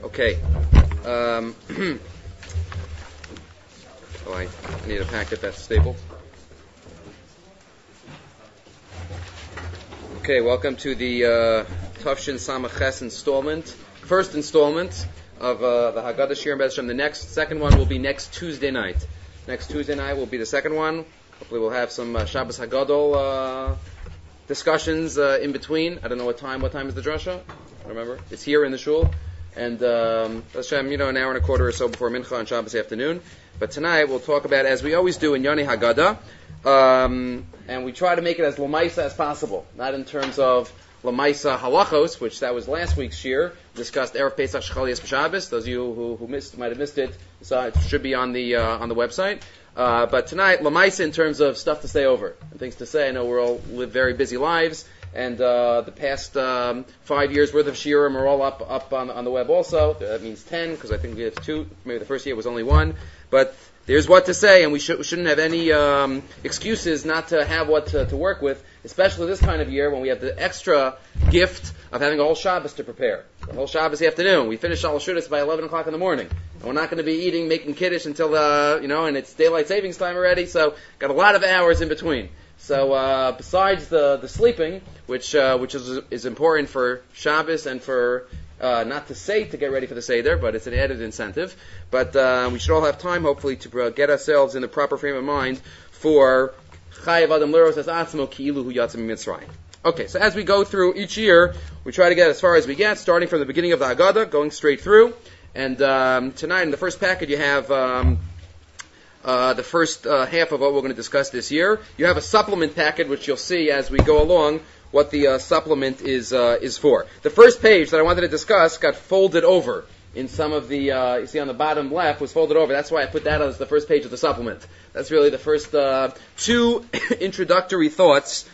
Okay. I need a packet that's stable. Okay, welcome to the Tafshin Samach Ches first installment of the Haggadah Shir and Bez Hashem. The second one will be next Tuesday night. Next Tuesday night will be the second one. Hopefully we'll have some Shabbos Haggadol discussions in between. I don't know what time is the drasha? I remember. It's here in the shul. And Hashem, an hour and a quarter or so before Mincha on Shabbos afternoon. But tonight we'll talk about, as we always do in Yoni Haggadah, and we try to make it as Lamaisa as possible. Not in terms of Lamaisa Halachos, which that was last week's shir. Discussed Erev Pesach Shechalias B'Shabbos. Those of you who might have missed it, so it should be on the website. But tonight, Lamaisa in terms of stuff to stay over and things to say. I know we all live very busy lives. And the past 5 years worth of shiurim are all up on the web also. That means 10, because I think we have 2. Maybe the first year was only 1. But there's what to say, and we shouldn't have any excuses not to have what to work with, especially this kind of year when we have the extra gift of having a whole Shabbos to prepare. The whole Shabbos afternoon. We finish Shalosh Shudas by 11 o'clock in the morning. And we're not going to be making Kiddush until, and it's daylight savings time already, so got a lot of hours in between. So besides the sleeping, which is important for Shabbos and for not to say to get ready for the Seder, but it's an added incentive. But we should all have time, hopefully, to get ourselves in the proper frame of mind for Chayav Adam Liros as Atzmo Ki'ilu Hu Yatzim Mitzrayim. Okay, so as we go through each year, we try to get as far as we get, starting from the beginning of the Haggadah, going straight through. And tonight in the first packet you have the first half of what we're going to discuss this year. You have a supplement packet, which you'll see as we go along what the supplement is for. The first page that I wanted to discuss got folded over in some of the, you see on the bottom left, was folded over. That's why I put that as the first page of the supplement. That's really the first 2 introductory thoughts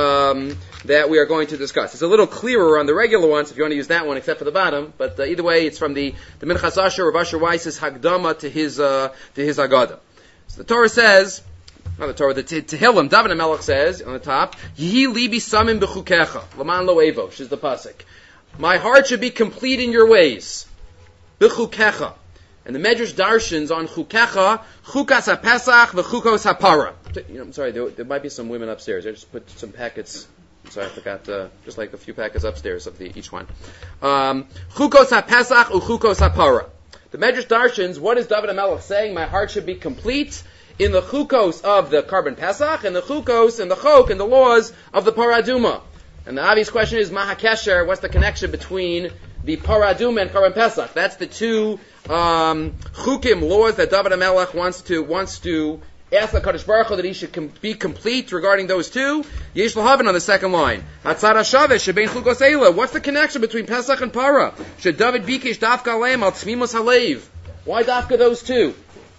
that we are going to discuss. It's a little clearer on the regular ones if you want to use that one, except for the bottom. But either way, it's from the Minchas Asher, Rav Asher Weiss's Hagdama to his Haggadah. So the Torah says, not the Torah, the Tehillim, David HaMelech says on the top, Yehi libi samim b'chukecha, Laman lo evo, which is the pasuk. My heart should be complete in your ways, b'chukecha. And the Medrash darshans on chukecha, chukas ha-pesach v'chukos ha-para. I'm sorry, there might be some women upstairs. I just put some packets. I'm sorry, I forgot, just like a few packets upstairs of each one. Chukos ha-pesach u'chukos ha-para. The Medrash darshans, what is David HaMelech saying? My heart should be complete in the chukos of the Karban Pesach, and the chukos and the chok and the laws of the Paraduma. And the obvious question is, Maha Kesher, what's the connection between the Paraduma and Karban Pesach? That's the 2 chukim, laws that David HaMelech wants to ask the Kadosh Baruch Hu that he should be complete regarding those 2. Yesh Lahavin on the second line. Hatzar HaShavesh shebein chukos eila. What's the connection between Pesach and Para? Should David bikesh dafka aleim al tzmimos halev? Why dafka those 2?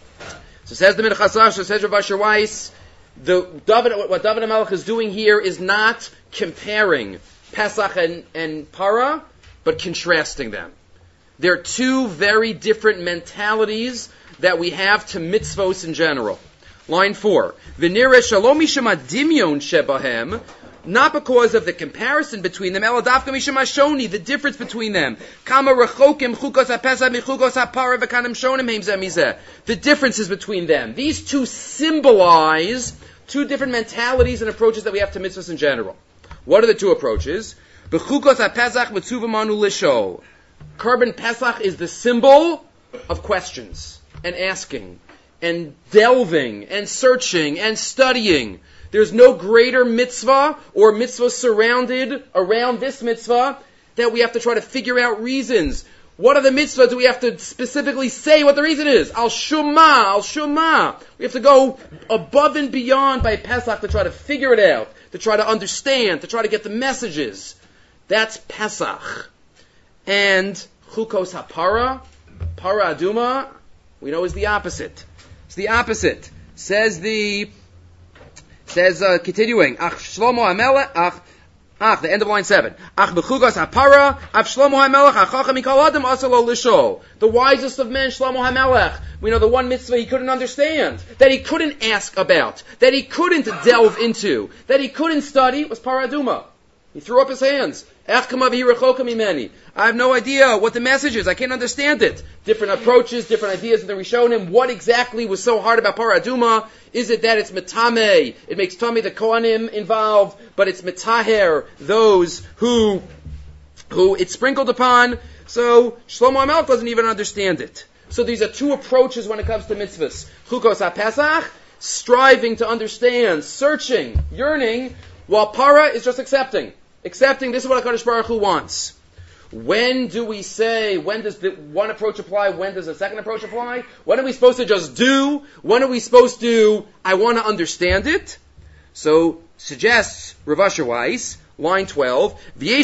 So says the Minchas Asher, says Rav Asher Weiss, what David HaMelech is doing here is not comparing Pesach and Para, but contrasting them. They're 2 very different mentalities that we have to mitzvos in general. Line 4. V'nireh shalom mishum adimyon shebahem, not because of the comparison between them, ela dafka mishum hashoni, the difference between them. Kama rechokim chukos ha-pesach michukos ha-para v'kanim shonim heim zeh mizeh. The differences between them. These 2 symbolize 2 different mentalities and approaches that we have to mitzvahs in general. What are the 2 approaches? B'chukos ha-pesach mitzuvamanu lishol. Karban Pesach is the symbol of questions and asking and delving and searching and studying. There's no greater mitzvah or mitzvah surrounded around this mitzvah that we have to try to figure out reasons. What are the mitzvahs? Do we have to specifically say what the reason is? Al Shumma. We have to go above and beyond by Pesach to try to figure it out, to try to understand, to try to get the messages. That's Pesach. And Chukos HaPara, Para Aduma, we know is the opposite. It's the opposite. Says continuing, Ach Shlomo HaMelech, the end of line 7. Ach b'chugos hapara, Av Shlomo HaMelech, achacham mikol adam asalo lishol. The wisest of men, Shlomo HaMelech. We know the one mitzvah he couldn't understand, that he couldn't ask about, that he couldn't delve into, that he couldn't study was paraduma. He threw up his hands. I have no idea what the message is. I can't understand it. Different approaches, different ideas in the Rishonim. What exactly was so hard about Parah Aduma? Is it that it's metame? It makes tummy the Kohanim involved, but it's metaher, those who it's sprinkled upon. So Shlomo HaMelech doesn't even understand it. So these are two approaches when it comes to mitzvahs. Chukos HaPesach, striving to understand, searching, yearning, while Parah is just accepting. Accepting, this is what HaKadosh Baruch Hu wants. When do we say, when does the one approach apply, when does the second approach apply? When are we supposed to just do? When are we supposed to, I want to understand it? So, suggests Rav Asher Weiss, line 12,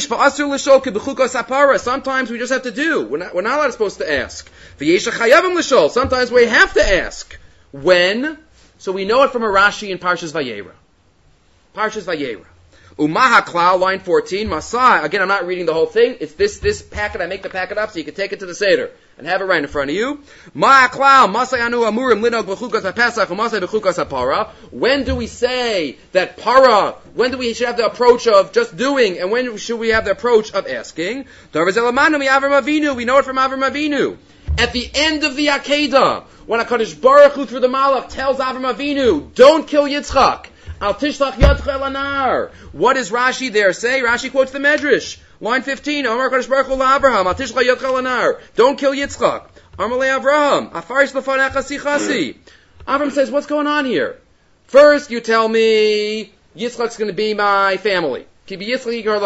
sometimes we just have to do. We're not supposed to ask. Sometimes we have to ask. When? So we know it from a Rashi in Parshas Vayera. Parshas Vayera. Umaha Klal, line 14, Masai. Again, I'm not reading the whole thing. It's this packet. I make the packet up so you can take it to the Seder and have it right in front of you. Maha Klal, Masai Anu Amurim Linog B'chukas HaPesach Umasai B'chukas HaPara. When do we say that para? When do we should have the approach of just doing, and when should we have the approach of asking? We know it from Avram Avinu. At the end of the Akedah, when HaKadosh Baruch Hu through the Malach tells Avram Avinu, don't kill Yitzchak. Al tishlach yadcha el anar. What does Rashi there say? Rashi quotes the Medrash. Line 15. Amar HaKadosh Baruch Hu la'Avraham. Al tishlach yadcha el anar. Don't kill Yitzchak. Amar le'Avraham. Afarish lefanecha sichasi. Avram says, what's going on here? First, you tell me Yitzchak's going to be my family. Then you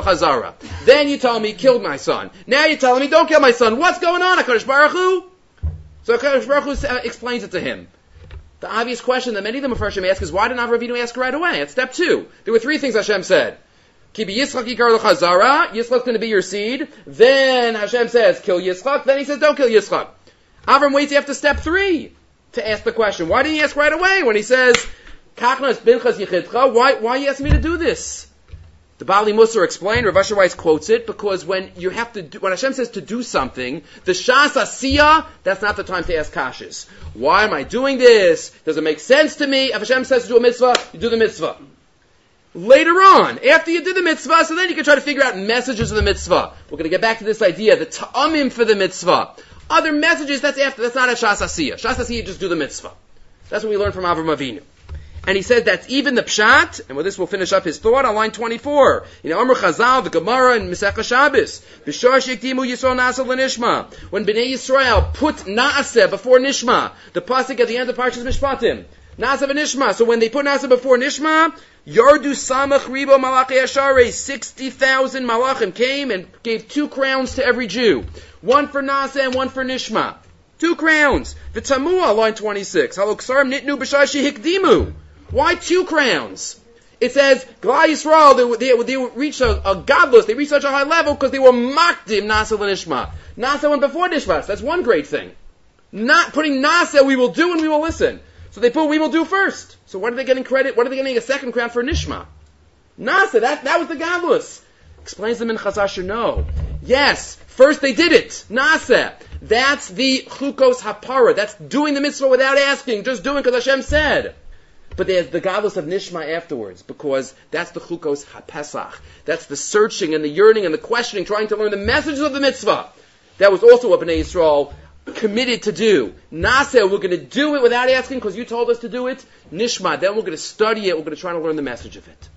tell me, killed my son. Now you're telling me, don't kill my son. What's going on, HaKadosh Baruch Hu? So HaKadosh Baruch Hu explains it to him. The obvious question that many of the Mefarshim ask is, why didn't Avraham Avinu ask right away? At step 2. There were 3 things Hashem said. Ki b'Yitzchak yikar l'chazara. Yitzchak's going to be your seed. Then Hashem says, kill Yitzchak. Then he says, don't kill Yitzchak. Avram waits after step 3 to ask the question. Why didn't he ask right away when he says, Kachnas binchas yichidcha? Why you asking me to do this? The Bali Musar explained, Rav Asher Weiss quotes it, because when Hashem says to do something, the Shas Asiyah, that's not the time to ask kashas. Why am I doing this? Does it make sense to me? If Hashem says to do a mitzvah, you do the mitzvah. Later on, after you did the mitzvah, so then you can try to figure out messages of the mitzvah. We're going to get back to this idea, the ta'amim for the mitzvah. Other messages, that's after, that's not a Shas Asiyah. Shas Asiyah, just do the mitzvah. That's what we learned from Avram Avinu. And he said that's even the pshat, and with this we'll finish up his thought on line 24. Amr Chazal, the Gemara in Masechah Shabbos. B'shar shektimu Yisrael nasa l'nishma. When Bnei Yisrael put na'aseh before nishma, the pasuk at the end of Parshas Mishpatim, na'aseh v'nishma. So when they put na'aseh before nishma, yardu samach ribo malachei asharei, 60,000 malachim came and gave 2 crowns to every Jew. One for na'aseh and one for nishma. 2 crowns. The Tamua, line 26. Haloksarim nitnu b'shar shehikdimu. Why 2 crowns? It says, Glai Yisrael, they reached a godless, they reached such a high level because they were makdim Nasa l'nishma. Nasa went before Nishma. That's one great thing. Not putting Nasa, we will do and we will listen. So they put we will do first. So what are they getting credit? What are they getting a second crown for Nishma? Nasa, that was the godless. Explains the Minchas Asher, no. Yes, first they did it. Nasa. That's the Chukos Hapara. That's doing the mitzvah without asking, just doing because Hashem said. But there's the godless of Nishma afterwards, because that's the Chukos HaPesach. That's the searching and the yearning and the questioning, trying to learn the messages of the mitzvah. That was also what Bnei Yisrael committed to do. Naseh, we're going to do it without asking because you told us to do it. Nishma, then we're going to study it, we're going to try to learn the message of it.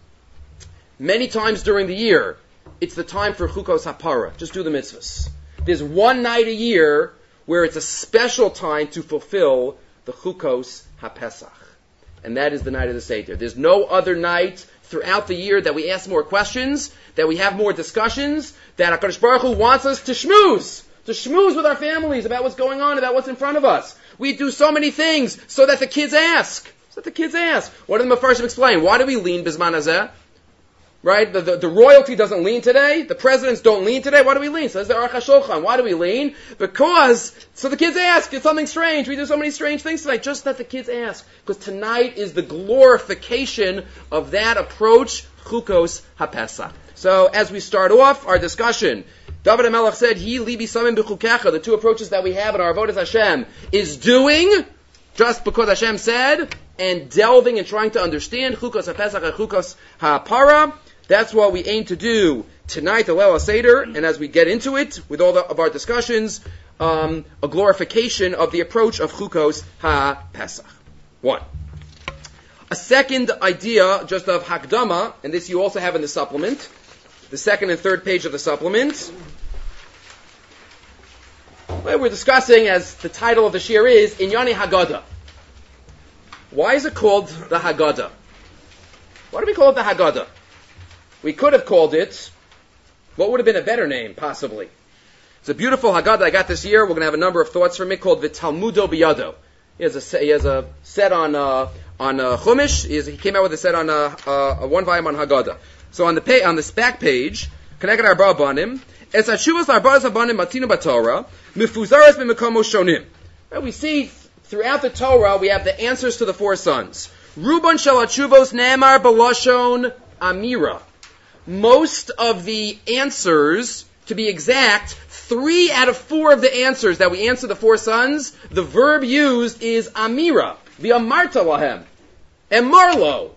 Many times during the year, it's the time for Chukos HaPara. Just do the mitzvahs. There's one night a year where it's a special time to fulfill the Chukos HaPesach. And that is the night of the Seder. There's no other night throughout the year that we ask more questions, that we have more discussions, that HaKadosh Baruch Hu wants us to schmooze with our families about what's going on, about what's in front of us. We do so many things so that the kids ask. What do the Mefarshim explain? Why do we lean Bizman Hazeh? Right? The royalty doesn't lean today. The presidents don't lean today. Why do we lean? Says the Aruch HaShulchan. Why do we lean? Because, so the kids ask. It's something strange. We do so many strange things tonight. Just that the kids ask. Because tonight is the glorification of that approach, Chukos HaPesach. So, as we start off our discussion, David HaMelech said, Hi libi samim b'chukecha, the 2 approaches that we have in our avodas Hashem, is doing, just because Hashem said, and delving and trying to understand Chukos HaPesach and Chukos HaPara. That's what we aim to do tonight, the Leil HaSeder, and as we get into it, with all of our discussions, a glorification of the approach of Chukos HaPesach. One. A second idea, just of Hakdama, and this you also have in the supplement, the second and third page of the supplement, where we're discussing, as the title of the shir is, Inyani Haggadah. Why is it called the Haggadah? Why do we call it the Haggadah? We could have called it, what would have been a better name, possibly? It's a beautiful Haggadah I got this year. We're going to have a number of thoughts from it called V'Talmudo B'Yado. He has a set on Chumash. He came out with a set on one volume on Haggadah. So on this back page, Keneged Arba Banim, Es Hashuvas Arba Zabanim Matinu B'Torah, Mifuzaras B'Mekomo Shonim. We see throughout the Torah we have the answers to the four sons. Ruban Shel Hashuvos Ne'emar B'Lashon Amira. Most of the answers, to be exact, 3 out of 4 of the answers that we answer the four sons, the verb used is Amira, v'amarta lahem, and Marlo.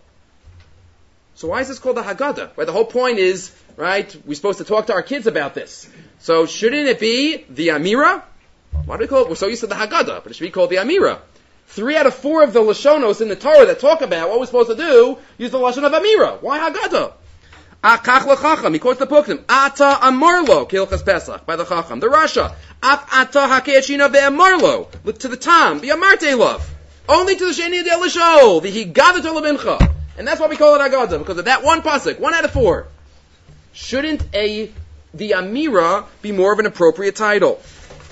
So why is this called the Haggadah? Right, the whole point is, right, we're supposed to talk to our kids about this. So shouldn't it be the Amira? Why do we call it? We're so used to the Haggadah, but it should be called the Amira. 3 out of 4 of the Lashonos in the Torah that talk about what we're supposed to do use the Lashon of Amira. Why Haggadah? Akach lechacham, he quotes the Puktim. Ata amarlo, kilchas Pesach, by the Chacham. The Rasha. Af ata hakeachina ve'amarlo, to the Tam, v'amarte love. Only to the Sheni Adel Lishol, the Higadah Tolabincha. And that's why we call it Haggadah, because of that one pasuk, 1 out of 4. Shouldn't the Amira be more of an appropriate title?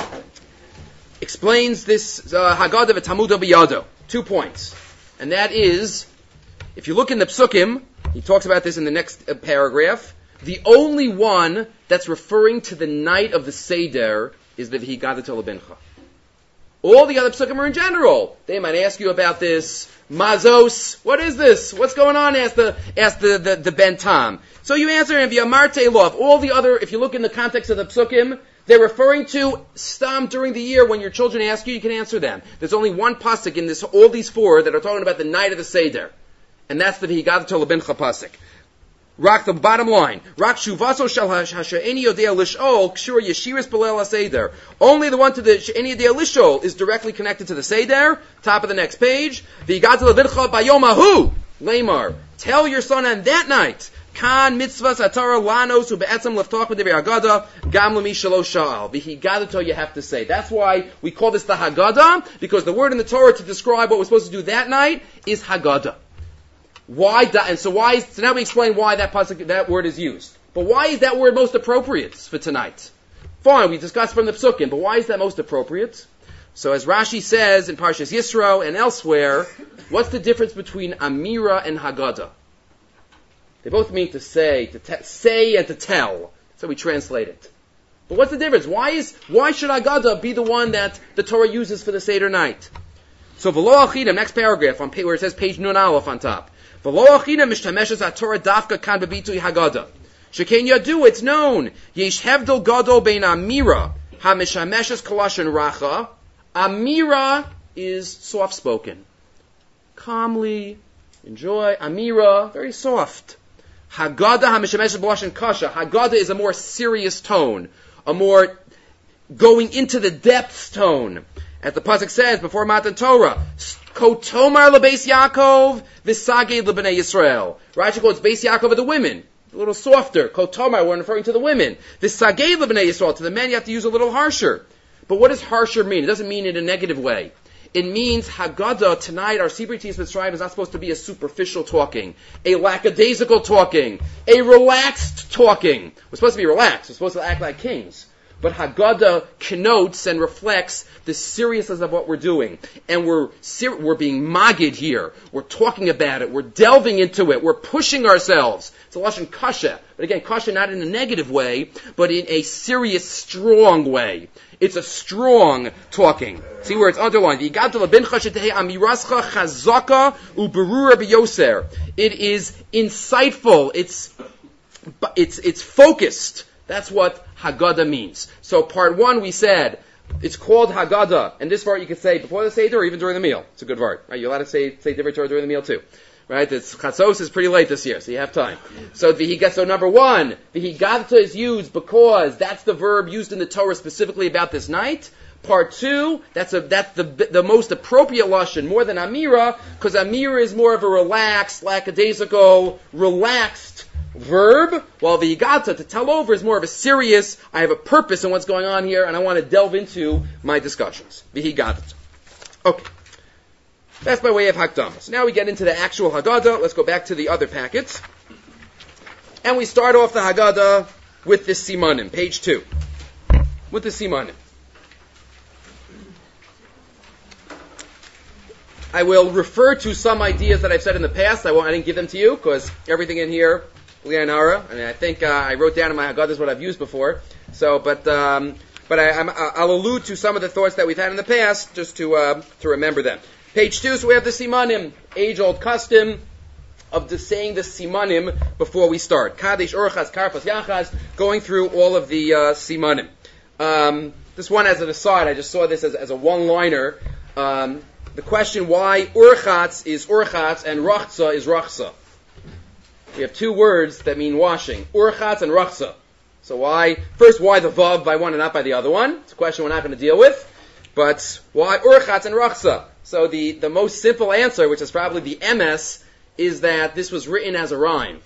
Explains this Haggadah v'Talmudo B'Yado. 2 points. And that is, if you look in the Psukim, he talks about this in the next paragraph, the only one that's referring to the night of the Seder is the Higadah Tolabincha. All the other Psukim are in general. They might ask you about this. Mazos, what is this? What's going on? Ask the Ben Tam. So you answer him via Marte Love. All the other, if you look in the context of the Psukim, they're referring to Stam during the year when your children ask you, you can answer them. There's only one pasuk in all these 4 that are talking about the night of the Seder. And that's the Higadah Tolabincha pasuk. Rak, the bottom line. Rak shuvaso shel hasha'eni yodea lishol kshur yeshiris belel ha-seder. Only the one to the she'eni yodea lishol is directly connected to the Seder. Top of the next page. V'yigadah levincha bayom hahu. Lamar. Tell your son on that night. Kan mitzvahs atara lanos u'be'etzem leftach b'divei Haggadah gam l'mi shelo sha'al. V'higadah you have to say. That's why we call this the Haggadah, because the word in the Torah to describe what we're supposed to do that night is Haggadah. Why? So now we explain why that word is used. But why is that word most appropriate for tonight? Fine, we discussed from the Psukim, but why is that most appropriate? So as Rashi says in Parshas Yisro and elsewhere, what's the difference between Amira and Haggadah? They both mean to say, say and to tell. So we translate it. But what's the difference? Why should Haggadah be the one that the Torah uses for the Seder night? So V'lo Achidim, next paragraph, where it says page Nun Aleph on top. V'lo Achidim mishtameshes HaTorah dafka kan bebitui Haggadah. Sheken yadu, it's known. Yesh hevdel gadol bein Amira ha-mishameshes kolashon racha. Amira is soft-spoken. Calmly, enjoy. Amira, very soft. Haggadah ha-mishameshes kolashon kasha. Haggadah is a more serious tone. A more going into the depths tone. As the pasuk says before Matan Torah, Kotomar lebeis Yaakov v'saged lebnei Yisrael. Rashi quotes Beis Yaakov of the women, a little softer. Kotomar, we're referring to the women. V'saged lebnei Yisrael. To the men, you have to use a little harsher. But what does harsher mean? It doesn't mean in a negative way. It means Haggadah tonight. Our Sibri Tzis Mitzrayim is not supposed to be a superficial talking, a lackadaisical talking, a relaxed talking. We're supposed to be relaxed. We're supposed to act like kings. But Haggadah connotes and reflects the seriousness of what we're doing. And we're being magid here. We're talking about it. We're delving into it. We're pushing ourselves. It's a lashon kasha. But again, kasha not in a negative way, but in a serious, strong way. It's a strong talking. See where it's underlined. It is insightful. It's focused. That's what Haggadah means. So part 1 we said, it's called Haggadah, and this part you can say before the Seder or even during the meal. It's a good word. Right? You're allowed to say Divrei Torah during the meal too. Right? It's Chatzos is pretty late this year, so you have time. So number one, V'higata is used because that's the verb used in the Torah specifically about this night. Part two, that's the most appropriate lashon, more than Amira, because Amira is more of a relaxed, lackadaisical, relaxed verb, while V'higata, to tell over, is more of a serious, I have a purpose in what's going on here, and I want to delve into my discussions. V'higata. Okay. That's by way of Hakdama. So now we get into the actual Haggadah. Let's go back to the other packets. And we start off the Haggadah with the Simanim, page 2. With the Simanim. I will refer to some ideas that I've said in the past. I didn't give them to you, because everything in here, Lianara, I think I wrote down in my Haggadahs what I've used before. So, but I'll allude to some of the thoughts that we've had in the past, just to remember them. Page 2, so we have the Simanim, age-old custom of saying the Simanim before we start. Kadesh, Orchaz, Karpas, Yachaz, going through all of the Simanim. This one as an aside, I just saw this as a one-liner. The question why Urchatz is Urchatz and Rachza is Rachza. We have two words that mean washing, Urchatz and Rachza. So why the Vav by one and not by the other one? It's a question we're not going to deal with. But why Urchatz and Rachza? So the most simple answer, which is probably the MS, is that this was written as a rhyme.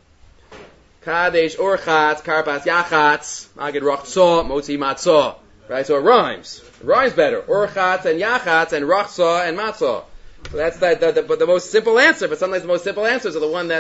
Kadesh, Urchatz, Karpas, Yachatz, Magid Rachza, Motzi Matzah. Right, so it rhymes. It rhymes better. Urchatz and Yachatz and Rachza and Matzah. So that's the most simple answer, but sometimes the most simple answers are the ones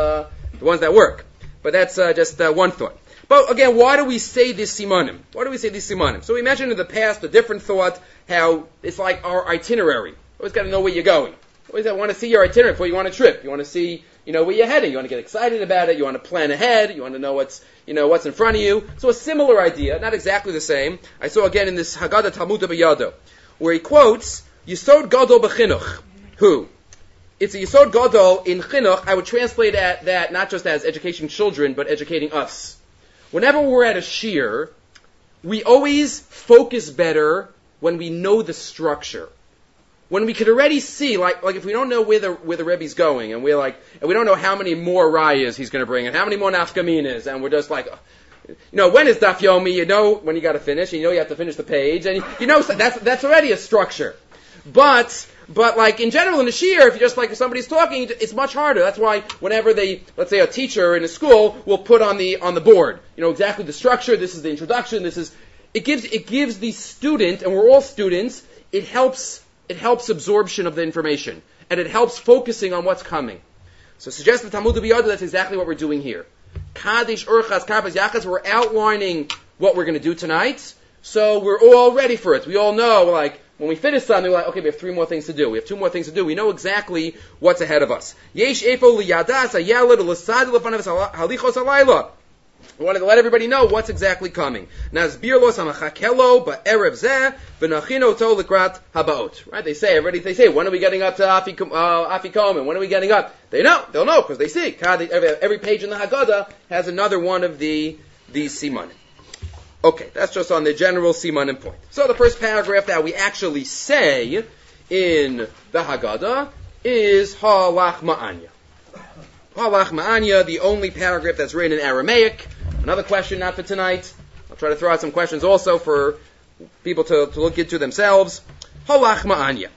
that work. But that's just one thought. But again, why do we say this Simanim? Why do we say these Simanim? So we mentioned in the past a different thought, how it's like our itinerary. You always got to know where you're going. You always want to see your itinerary before you go on a trip. You want to see, where you're heading. You want to get excited about it. You want to plan ahead. You want to know what's in front of you. So a similar idea, not exactly the same. I saw again in this Haggadah Talmudah B'Yado, where he quotes Yisod Gadol B'Chinuch. Who? It's a Yisod Gadol in Chinuch. I would translate that not just as educating children, but educating us. Whenever we're at a shiur, we always focus better when we know the structure. When we could already see, like if we don't know where the Rebbe's going, and we don't know how many more rayas he's going to bring, and how many more nafkaminas, and we're just like, when is Daf Yomi? When you got to finish, you have to finish the page, and that's already a structure. But like in general in the shiur, if somebody's talking, it's much harder. That's why whenever let's say a teacher in a school will put on the board, exactly the structure. This is the introduction. It gives the student, and we're all students. It helps absorption of the information, and it helps focusing on what's coming. So suggested Talmudah B'Yado, that's exactly what we're doing here. Kadesh, Urchaz, Karpas, Yachaz. We're outlining what we're going to do tonight, so we're all ready for it. We all know, when we finish something, we're like, okay, we have 3 more things to do. We have 2 more things to do. We know exactly what's ahead of us. Yesh efo liyadas hayalad l'sad l'fanav halichos halayla. We wanted to let everybody know what's exactly coming. Nazbir lo samachakelo ba'erev zeh v'nachino to likrat habaot. Right? They say, when are we getting up to Afikomen? When are we getting up? They'll know, because they see. Every page in the Haggadah has another one of these simanim. Okay, that's just on the general simanim point. So the first paragraph that we actually say in the Haggadah is Halach Ma'anya. Halach Ma'anya, the only paragraph that's written in Aramaic. Another question, not for tonight. I'll try to throw out some questions also for people to look into themselves. Halach Ma'anya.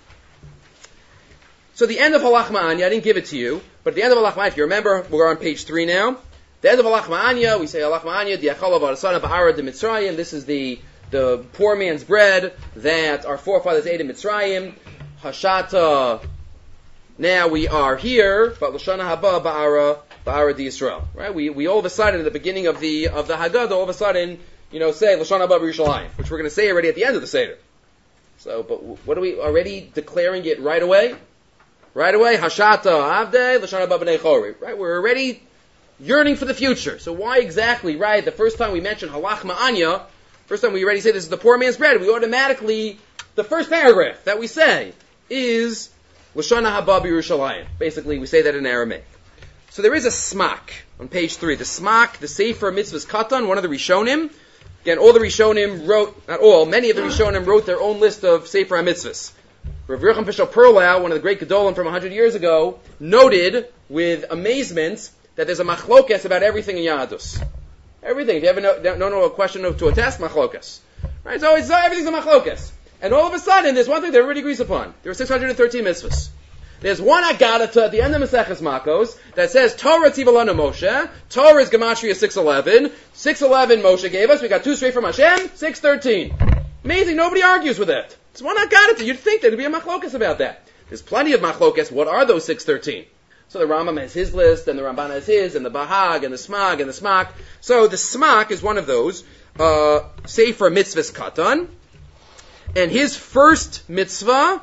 So the end of Halach Ma'anya, I didn't give it to you, but at the end of Halach Ma'anya, if you remember, we're on page 3 now. The end of Halach Ma'anya, we say Halach Ma'anya, Diachalav Arasana Ba'ara de Mitzrayim. This is the poor man's bread that our forefathers ate in Mitzrayim. Hashata, now we are here, but Lashana Haba Ba'ara de Yisrael. Right? We all of a sudden, at the beginning of the Haggadah, all of a sudden, say Lashana Haba B'Yerushalayim, which we're going to say already at the end of the Seder. So, but what are we already declaring it right away? Right away, Hashata Avdei, Lashana Haba B'nei Chori. Right? We're already yearning for the future. So why exactly, right? The first time we mention Halach Ma'anya, first time we already say this is the poor man's bread, we automatically, the first paragraph that we say is Lashana Haba B'Yerushalayim. Basically, we say that in Aramaic. So there is a smak on page 3. The smak, the Sefer Mitzvahs Katan, one of the Rishonim. Again, all the Rishonim wrote, not all, many of the Rishonim wrote their own list of Sefer HaMitzvahs. Rav Yerucham Pishel Perlau, one of the great Gedolim from 100 years ago, noted with amazement that there's a machlokes about everything in Yahadus. Everything. If you ever don't know a question to a test, machlokes. Right? It's always, everything's a machlokes. And all of a sudden, there's one thing that everybody agrees upon. There are 613 mitzvahs. There's one Agadah at the end of Maseches Makos that says, Torah Tzivalanu Moshe, Torah is Gematria 611, 611 Moshe gave us, we got 2 straight from Hashem, 613. Amazing, nobody argues with that. It's one Agadah, you'd think there'd be a machlokas about that. There's plenty of machlokas, what are those 613? So the Rambam has his list, and the Ramban has his, and the Bahag, and the Smag, and the Smak. So the Smak is one of those, Sefer Mitzvahs Katan, and his first mitzvah,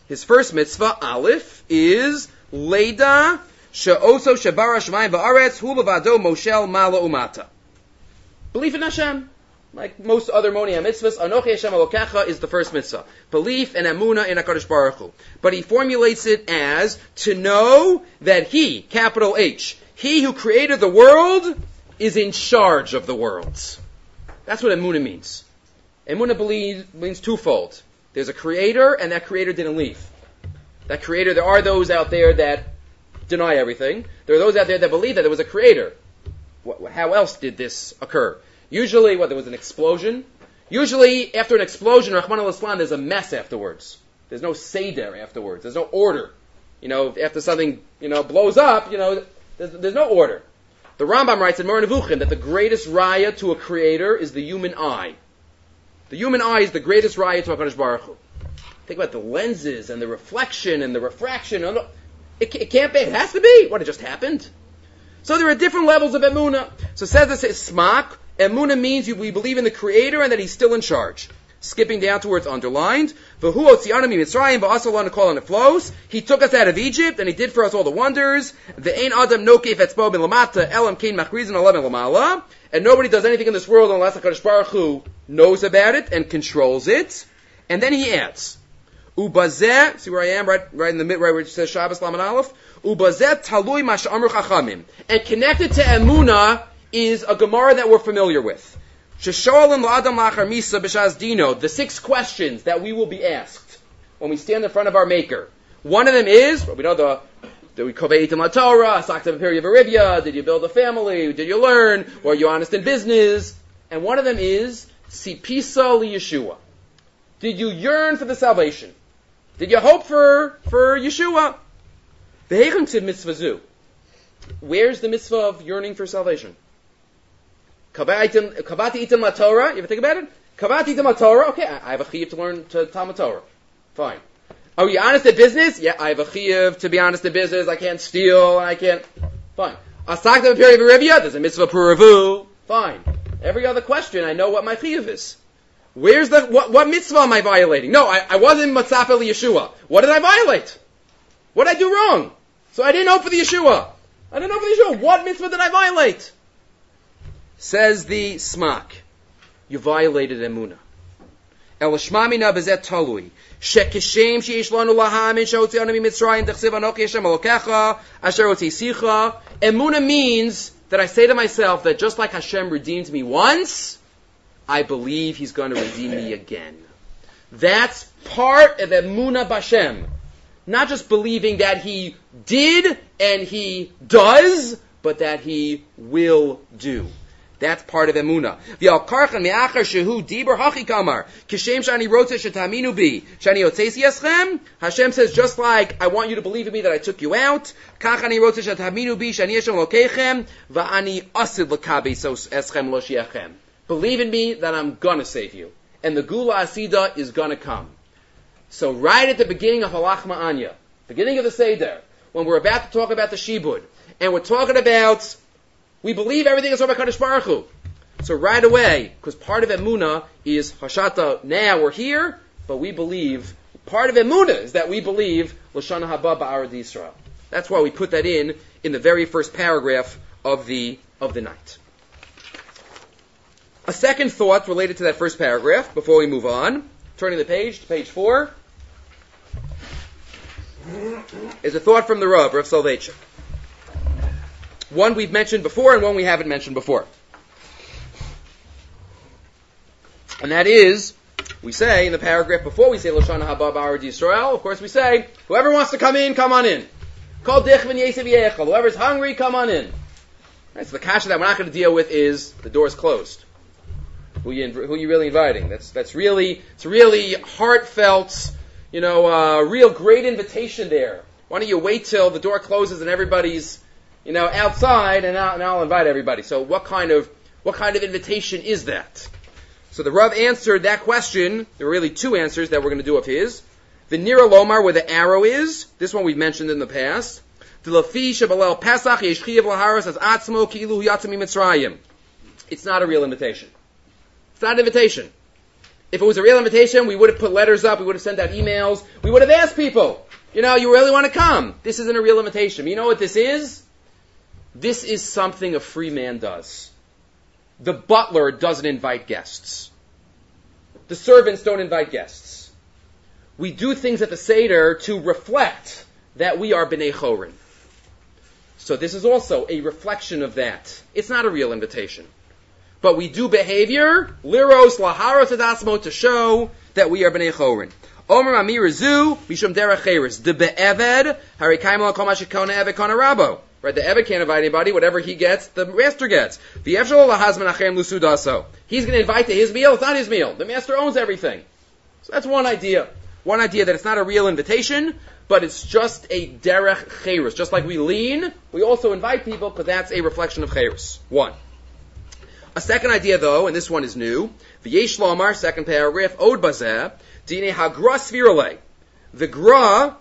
Aleph, is Leda She'oso Shebara Shemaim Ba'aretz Hu Levado Moshel Mala Umata. Belief in Hashem. Like most other Moniyah mitzvahs, Anochi Hashem Elokecha is the first mitzvah. Belief and Emunah in HaKadosh Baruch Hu. But he formulates it as to know that he, capital H, he who created the world, is in charge of the worlds. That's what Emunah means. Emunah means twofold. There's a creator, and that creator didn't leave. That creator, there are those out there that deny everything. There are those out there that believe that there was a creator. How else did this occur? Usually, there was an explosion. Usually, after an explosion, Rahman al-Islam, there's a mess afterwards. There's no seder afterwards. There's no order. After something, blows up, there's no order. The Rambam writes in Moreh Nevuchim that the greatest raya to a creator is the human eye. The human eye is the greatest raya to HaKadosh Baruch Hu. Think about the lenses and the reflection and the refraction. It can't be. It has to be. What, it just happened? So there are different levels of emunah. So says this smak. Emunah means we believe in the Creator and that He's still in charge. Skipping down to where it's underlined. V'hu otzianu miMitzrayim v'asal lanu kol haneflos. He took us out of Egypt and He did for us all the wonders. Ve'ein adam nokef etzbo ben lamata elam kein machrizin alam ben lamala. And nobody does anything in this world unless HaKadosh Baruch Hu knows about it and controls it. And then he adds, Ubazeh, see where I am, right in the mid, right where it says Shabbos Laman Aleph. Ubazeh talui ma she'amru chachamim. And connected to Emunah is a Gemara that we're familiar with. Shesholim la'adam la'achar misa b'shas dino. The 6 questions that we will be asked when we stand in front of our Maker. One of them is, we know did we kovei itim laTorah, sakta b'peri v'rivya, did you build a family, did you learn, were you honest in business? And one of them is, sipisa li Yeshua. Did you yearn for the salvation? Did you hope for Yeshua? V'heichem tiv mitzvah zu. Where's the mitzvah of yearning for salvation? Kavati itim la Torah. You ever think about it? Kavati itim la Torah. Okay, I have a chiyuv to learn Talmud Torah. Fine. Are you honest in business? Yeah, I have a chiyuv to be honest in business. I can't steal. I can't. Fine. Asakta b'peri v'rivya. There's a mitzvah puravu. Fine. Every other question, I know what my chiyuv is. Where's what mitzvah am I violating? No, I wasn't matzaf el Yeshua. What did I violate? What did I do wrong? So I didn't hope for the Yeshua. What mitzvah did I violate? Says the Smak. You violated Emunah. El shmamina bezet talui. Shekishem sheish lanu lahamin sheotzianu miMitzrayim dechsiv anochi Hashem Elokecha asher otzisicha. Emunah means that I say to myself that just like Hashem redeemed me once, I believe He's going to redeem me again. That's part of Emunah B'Hashem. Not just believing that He did and He does, but that He will do. That's part of Emunah. V'al karchan me'achar shehu diber hachi kamar kishem shani rotze shetaminu bi shani yotzesi eschem. Hashem says, just like I want you to believe in me that I took you out, kach ani rotze shetaminu bi shani Hashem lokechem va'ani asid lakabe eschem lo shiachem. Believe in me that I'm gonna save you, and the Gula Asida is gonna come. So right at the beginning of Halach Ma'anya, beginning of the Seder, when we're about to talk about the Shibud, and we're talking about we believe everything is over HaKadosh Baruch Hu. So right away, because part of Emunah is Hashata, now we're here, but we believe, part of Emunah is that we believe L'shana haba ba'arad Yisrael. That's why we put that in the very first paragraph of the night. A second thought related to that first paragraph, before we move on, turning the page to page 4, is a thought from the Rav Soloveitchik. One we've mentioned before and one we haven't mentioned before. And that is We say in the paragraph before we say Lashana Haba Ba'arad Yisrael, of course we say, whoever wants to come in, come on in. Kol Dichvin Yesev Yechel. Whoever's hungry, come on in. Right, so the kasha that we're not going to deal with is the door's closed. Who you really inviting? It's really heartfelt, real great invitation there. Why don't you wait till the door closes and everybody's, outside, and I'll invite everybody. So what kind of invitation is that? So the Rav answered that question. There were really two answers that we're going to do of his. The Nira Lomar, where the arrow is, this one we've mentioned in the past. The Lafi Shabalel Pesach Yeshchiyav Laharas as Atzmo Kilu Yatzmi Mitzrayim. It's not a real invitation. It's not an invitation. If it was a real invitation, we would have put letters up, we would have sent out emails, we would have asked people, you really want to come. This isn't a real invitation. You know what this is? This is something a free man does. The butler doesn't invite guests. The servants don't invite guests. We do things at the Seder to reflect that we are B'nai Chorin. So this is also a reflection of that. It's not a real invitation. But we do behavior, liros, laharos adasmo, to show that we are B'nai Chorin. Omer Amir Zu, Mishum Derech Cheres. The Be'eved, Harikaim Al Koma Shekona Eved Kona Rabo. Right, the Eved can't invite anybody. Whatever he gets, the master gets. He's going to invite to his meal. It's not his meal. The master owns everything. So that's one idea. One idea that it's not a real invitation, but it's just a derech cheres. Just like we lean, we also invite people because that's a reflection of cheres. One. A second idea, though, and this one is new. V'yesh lomar, second paragraph, od bazeh, dine hagra svirale. The gra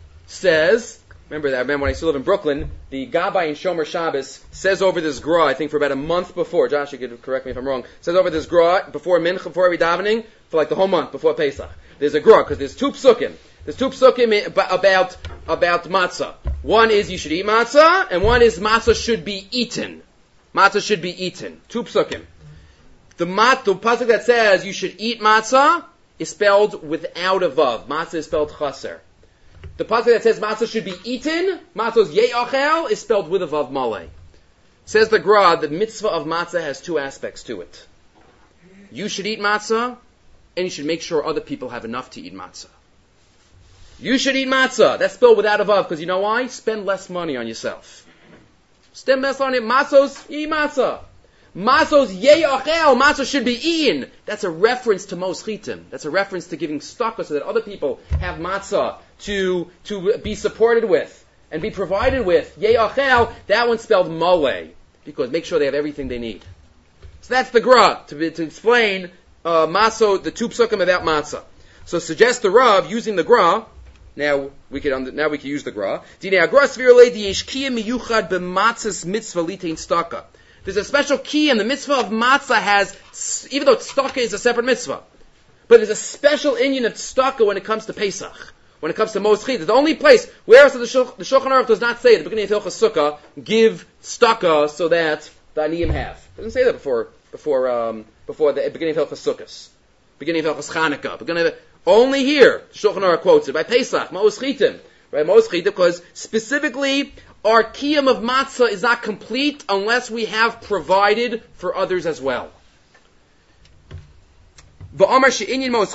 says. Remember when I used to live in Brooklyn, the Gabbai in Shomer Shabbos says over this gra, I think for about a month before, Josh, you could correct me if I'm wrong, says over this gra, before Mincha, before every davening, for like the whole month, before Pesach. There's a gra, because there's two psukim. There's two psukim about matzah. One is you should eat matzah, and one is matzah should be eaten. Matzah should be eaten. Two psukim. The pasuk that says you should eat matzah is spelled without a vav. Matzah is spelled chaser. The pasuk that says matzah should be eaten, matzah's ye'achel, is spelled with a vav malay. Says the Gra, the mitzvah of matzah has two aspects to it. You should eat matzah, and you should make sure other people have enough to eat matzah. You should eat matzah. That's spelled without a vav, because you know why? Spend less money on yourself. Spend less on it. Matzah's, eat matzah. Matzah's ye'achel, matzah should be eaten. That's a reference to mos chitim. That's a reference to giving tzedakah so that other people have matzah to be supported with and be provided with. Ye'achel, that one's spelled malay, because make sure they have everything they need. So that's the gra, to explain matzah, the two psukim about matzah. So suggest the Rav using the gra. Now we can use the gra. Dinei agra svirle di'eshkiya miyuchad b'matzah's mitzvah litein tzedakah. There's a special key, and the mitzvah of matzah has, even though tzedakah is a separate mitzvah, but there's a special inyan of tzedakah when it comes to Pesach, when it comes to Mos Chit. It's the only place, where else the Shulchan Aruch does not say at the beginning of Hilchos Sukkah, give tzedakah so that the aniyim have. It doesn't say that before the beginning of Hilchos Sukkos, beginning of Hilchos Chanukah, only here, Shulchan Aruch quotes it, by Pesach, Mos Chitim, right, Mos Chitim, because specifically, our kiyum of matzah is not complete unless we have provided for others as well. So he doesn't quote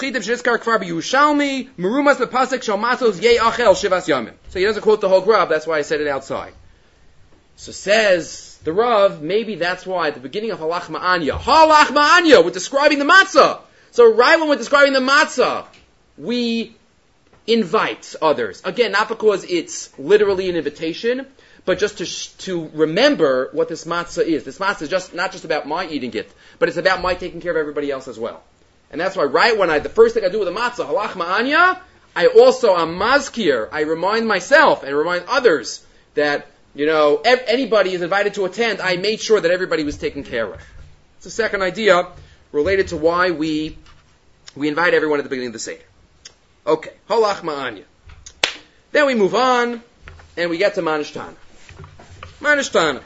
the whole grab, that's why I said it outside. So says the Rav, maybe that's why at the beginning of Halach Ma'anya, we're describing the matzah. So right when we're describing the matzah, we invite others. Again, not because it's literally an invitation, but just to remember what this matzah is. This matzah is not just about my eating it, but it's about my taking care of everybody else as well. And that's why right when the first thing I do with the matzah, halach ma'anya, I also am mazkir. I remind myself and remind others that, anybody is invited to attend, I made sure that everybody was taken care of. It's the second idea related to why we invite everyone at the beginning of the Seder. Okay, halach ma'anya. Then we move on, and we get to Manish Tana. Manish Tana.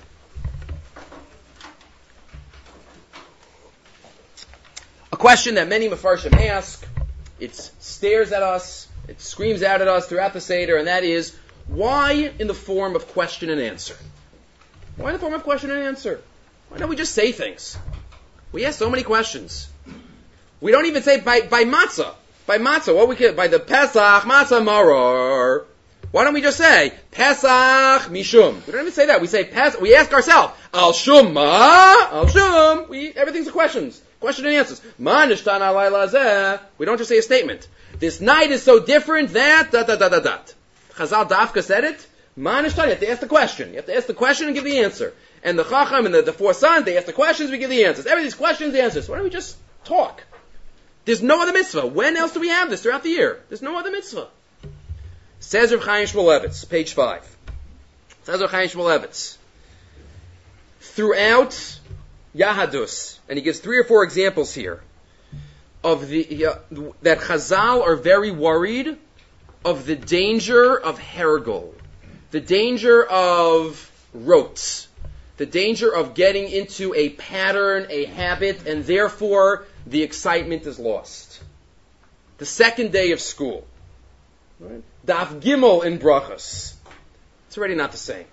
A question that many Mefarshim ask, it stares at us, it screams out at us throughout the Seder, and that is, why in the form of question and answer? Why in the form of question and answer? Why don't we just say things? We ask so many questions. We don't even say by matzah. By matzah, what we can, by the Pesach matzah maror. Why don't we just say Pesach mishum? We don't even say that. We say Pesach. We ask ourselves al shum. Everything's a questions, question and answers. Ma nishtan alay lazeh. We don't just say a statement. This night is so different that Chazal Dafka said it. Ma nishtan. You have to ask the question. You have to ask the question and give the answer. And the Chacham and the four sons, they ask the questions, we give the answers. Everything's questions, answers. Why don't we just talk? There's no other mitzvah. When else do we have this throughout the year? There's no other mitzvah. Says Rav Chaim Shmulevitz, page 5. Says Rav Chaim Shmulevitz. Throughout Yahadus, and he gives 3 or 4 examples here, of that Chazal are very worried of the danger of hergel, the danger of rotes, the danger of getting into a pattern, a habit, and therefore the excitement is lost. The second day of school. Right? Daf Gimel in Brachos. It's already not the same.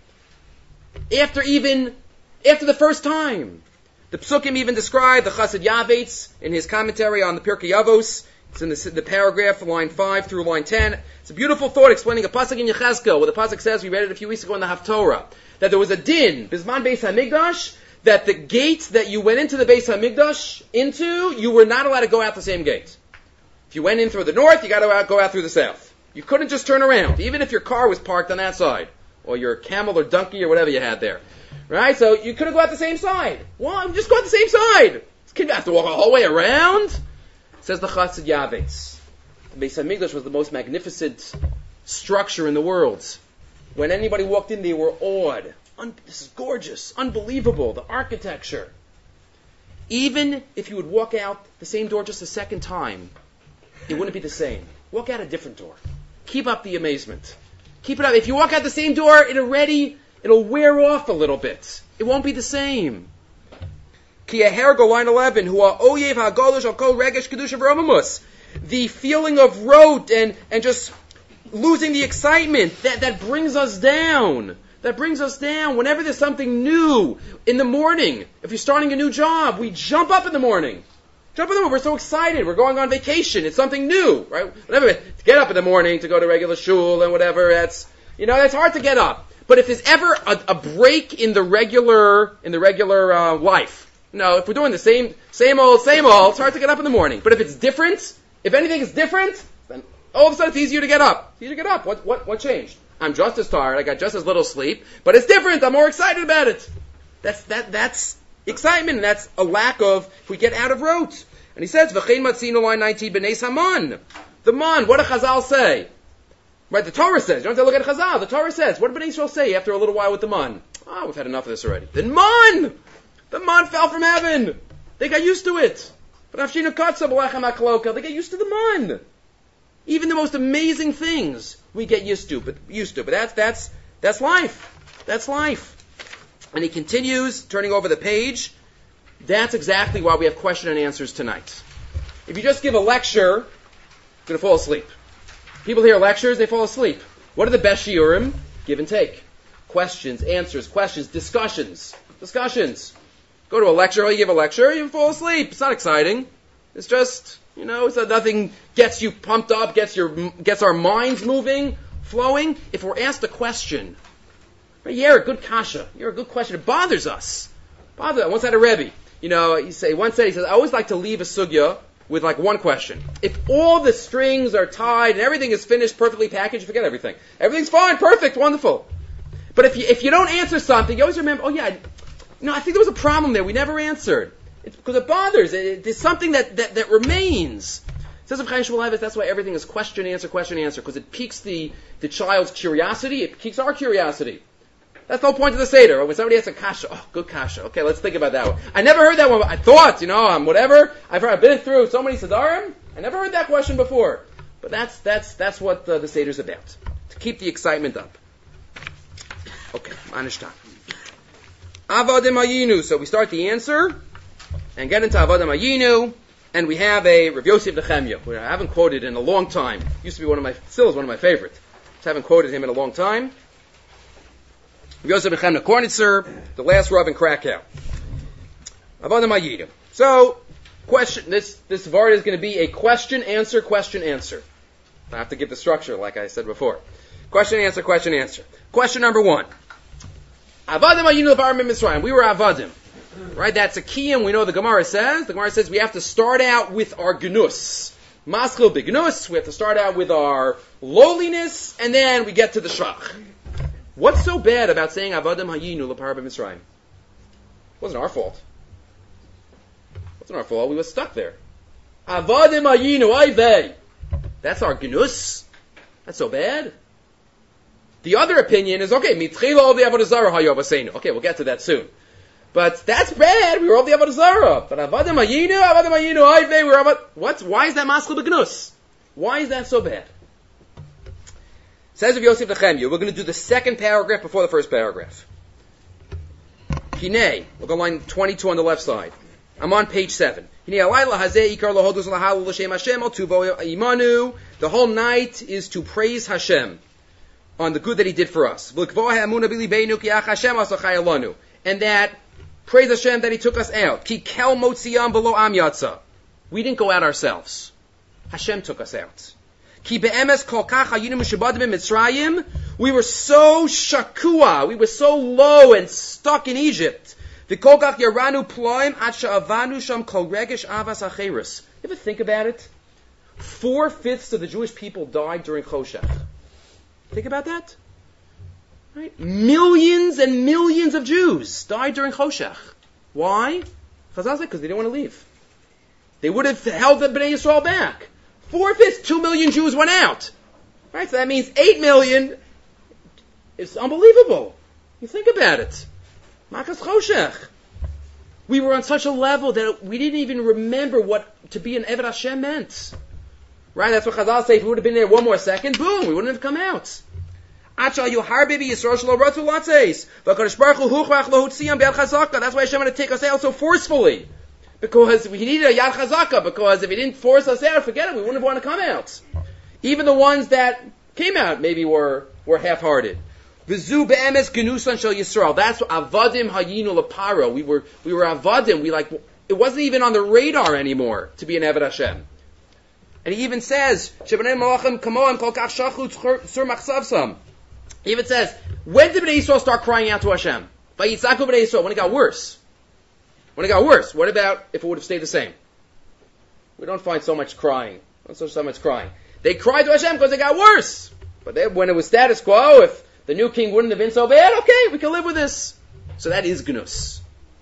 After the first time. The Psukim even describe the Chassid Yavetz in his commentary on the Pirkei Avos. It's in the paragraph from line 5 through line 10. It's a beautiful thought explaining a pasuk in Yechezkel, where the pasuk says, we read it a few weeks ago in the Haftorah, that there was a din, Bisman Beis HaMikdash, that the gate that you went into the Beis HaMikdash into, you were not allowed to go out the same gate. If you went in through the north, you got to go out through the south. You couldn't just turn around, even if your car was parked on that side, or your camel or donkey or whatever you had there. Right? So you couldn't go out the same side. Well, just go out the same side. This kid have to walk the whole way around. Says the Chassid Yavetz. The Beis HaMikdash was the most magnificent structure in the world. When anybody walked in, they were awed. This is gorgeous, unbelievable, the architecture. Even if you would walk out the same door just a second time, it wouldn't be the same. Walk out a different door. Keep up the amazement. Keep it up. If you walk out the same door, it'll wear off a little bit. It won't be the same. Ki Hergel, line 11, Hu ha'oyev ha'golosh al kol regesh kedusha v'romamus. The feeling of rote and just losing the excitement, that brings us down. That brings us down. Whenever there's something new in the morning, if you're starting a new job, we jump up in the morning. We're so excited. We're going on vacation. It's something new, right? Whatever. To get up in the morning to go to regular shul and whatever, that's hard to get up. But if there's ever a break in the regular life, if we're doing the same old, it's hard to get up in the morning. But if it's different, if anything is different, then all of a sudden it's easier to get up. What changed? I'm just as tired. I got just as little sleep, but it's different. I'm more excited about it. That's excitement. And that's a lack of, if we get out of rote. And he says, V'chein matzino line 19, b'nei saman. The man, what do Chazal say? Right, the Torah says. You don't have to look at Chazal. The Torah says. What did Bnei Yisrael say after a little while with the man? We've had enough of this already. The man fell from heaven. They got used to it. They got used to the man. Even the most amazing things we get used to. But that's life. That's life. And he continues, turning over the page. That's exactly why we have question and answers tonight. If you just give a lecture, you're going to fall asleep. People hear lectures, they fall asleep. What are the best shiurim? Give and take. Questions, answers, discussions. Go to a lecture, you give a lecture, you fall asleep. It's not exciting. It's just, nothing gets you pumped up, gets our minds moving, flowing. If we're asked a question, you're a good kasha, you're a good question, it bothers us. I once had a Rebbe, he says, I always like to leave a sugya with like one question. If all the strings are tied and everything is finished, perfectly packaged, forget everything. Everything's fine, perfect, wonderful. But if you don't answer something, you always remember, I think there was a problem there. We never answered. It's because it bothers. There's something that remains. It says of Chaim Shmulevitz, that's why everything is question, answer, because it piques the child's curiosity. It piques our curiosity. That's the whole point of the Seder. When somebody asks a kasha, good kasha. Okay, let's think about that one. I never heard that one. I thought, whatever. I've been through so many Sedarim. I never heard that question before. But that's what the Seder's about. To keep the excitement up. Okay, Anishtan. Avadim Hayinu. So we start the answer and get into Avadim Hayinu. And we have a Rav Yosef Nechemya, who I haven't quoted in a long time. Used to be still is one of my favorites. Just haven't quoted him in a long time. Yosef Nechemya Kornitzer, the last Rav in Krakow. Avadim Hayinu. So, Question. This Vart is going to be a question, answer, question, answer. I have to give the structure, like I said before. Question, answer, question, answer. Question number 1. Avadim ayinu leparim b'Mitzrayim. We were avadim. Right? That's a key, and we know the Gemara says. The Gemara says we have to start out with our gnus. Maschil b'gnus. We have to start out with our lowliness, and then we get to the shach. What's so bad about saying avadim hayinu leparim b'Mitzrayim? It wasn't our fault. It wasn't our fault. We were stuck there. Avadim hayinu ayvei. That's our gnus. That's so bad. The other opinion is, okay, mitchila of the avodah zarah hayavaseinu. Okay, we'll get to that soon. But that's bad. We were of the avodah zarah. But avadim hayinu, ayvei. We're avad. What? Why is that maschil b'gnus? Why is that so bad? Says of Yosef Nechemya, we're going to do the second paragraph before the first paragraph. Hinei, look on line 22 on the left side. I'm on page 7. The whole night is to praise Hashem on the good that He did for us. And that, praise Hashem that He took us out. We didn't go out ourselves. Hashem took us out. We were so shakua, we were so low and stuck in Egypt. You ever think about it? 4/5 of the Jewish people died during Choshech. Think about that? Right? Millions and millions of Jews died during Choshech. Why? Chazal said because they didn't want to leave. They would have held the Bnei Yisrael back. 4/5, 2 million Jews went out. Right? So that means 8 million. It's unbelievable. You think about it. Makas Choshech. We were on such a level that we didn't even remember what to be an Eved Hashem meant. Right? That's what Chazal say. If we would have been there one more second, boom, we wouldn't have come out. That's why Hashem had to take us out so forcefully. Because we needed a Yad Chazaka, because if He didn't force us out, forget it, we wouldn't have wanted to come out. Even the ones that came out maybe were half-hearted. V'zu be'emes genusan shel Yisrael. That's avadim hayinu leparo. We were avadim. It wasn't even on the radar anymore to be an Eved Hashem. And he even says, Shebanei malachim kamoam kol kach shachu tzur machsavsam. He even says, when did Bnei Yisrael start crying out to Hashem? Vayitzaku Bnei Yisrael, when it got worse. When it got worse. What about if it would have stayed the same? We don't find so much crying. So much crying. They cried to Hashem because it got worse. But when it was status quo, if the new king wouldn't have been so bad, okay, we can live with this. So that is gnus.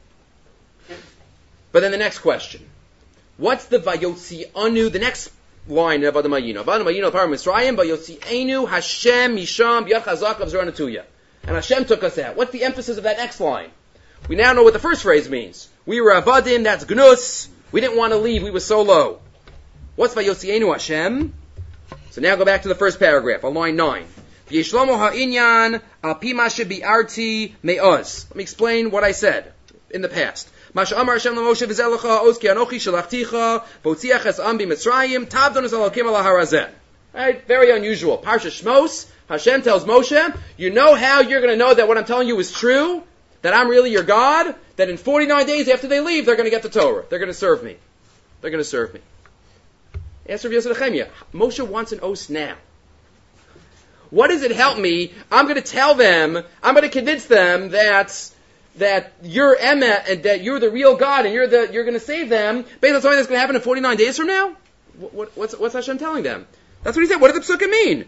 But then the next question. What's the vayotzi anu, the next line of Avadim Hayinu? Avadim Hayinu Param Mitzrayim, vayotzi enu Hashem misham b'yad chazak of Zerah Natuya. And Hashem took us out. What's the emphasis of that next line? We now know what the first phrase means. We were avadim, that's gnus. We didn't want to leave, we were so low. What's vayotzi enu Hashem? So now go back to the first paragraph, on line 9. Yeshlomo ha'inyan al pi ma shebi'arti me'oz. Let me explain what I said in the past. Masha amar Hashem l'Moshe v'zelecha oski anochi shalachticha v'otziach es am b'Mitzrayim tavdon es alokim ala harazeh. Right? Very unusual. Parsha Shmos, Hashem tells Moshe, you know how you're going to know that what I'm telling you is true? That I'm really your God? That in 49 days after they leave, they're going to get the Torah. They're going to serve me. They're going to serve me. Answer of Yosef Nechemya. Moshe wants an oath now. What does it help me? I'm going to tell them, I'm going to convince them that you're Emet and that you're the real God and you're going to save them based on something that's going to happen in 49 days from now? What's Hashem telling them? That's what He said. What does the psukim mean?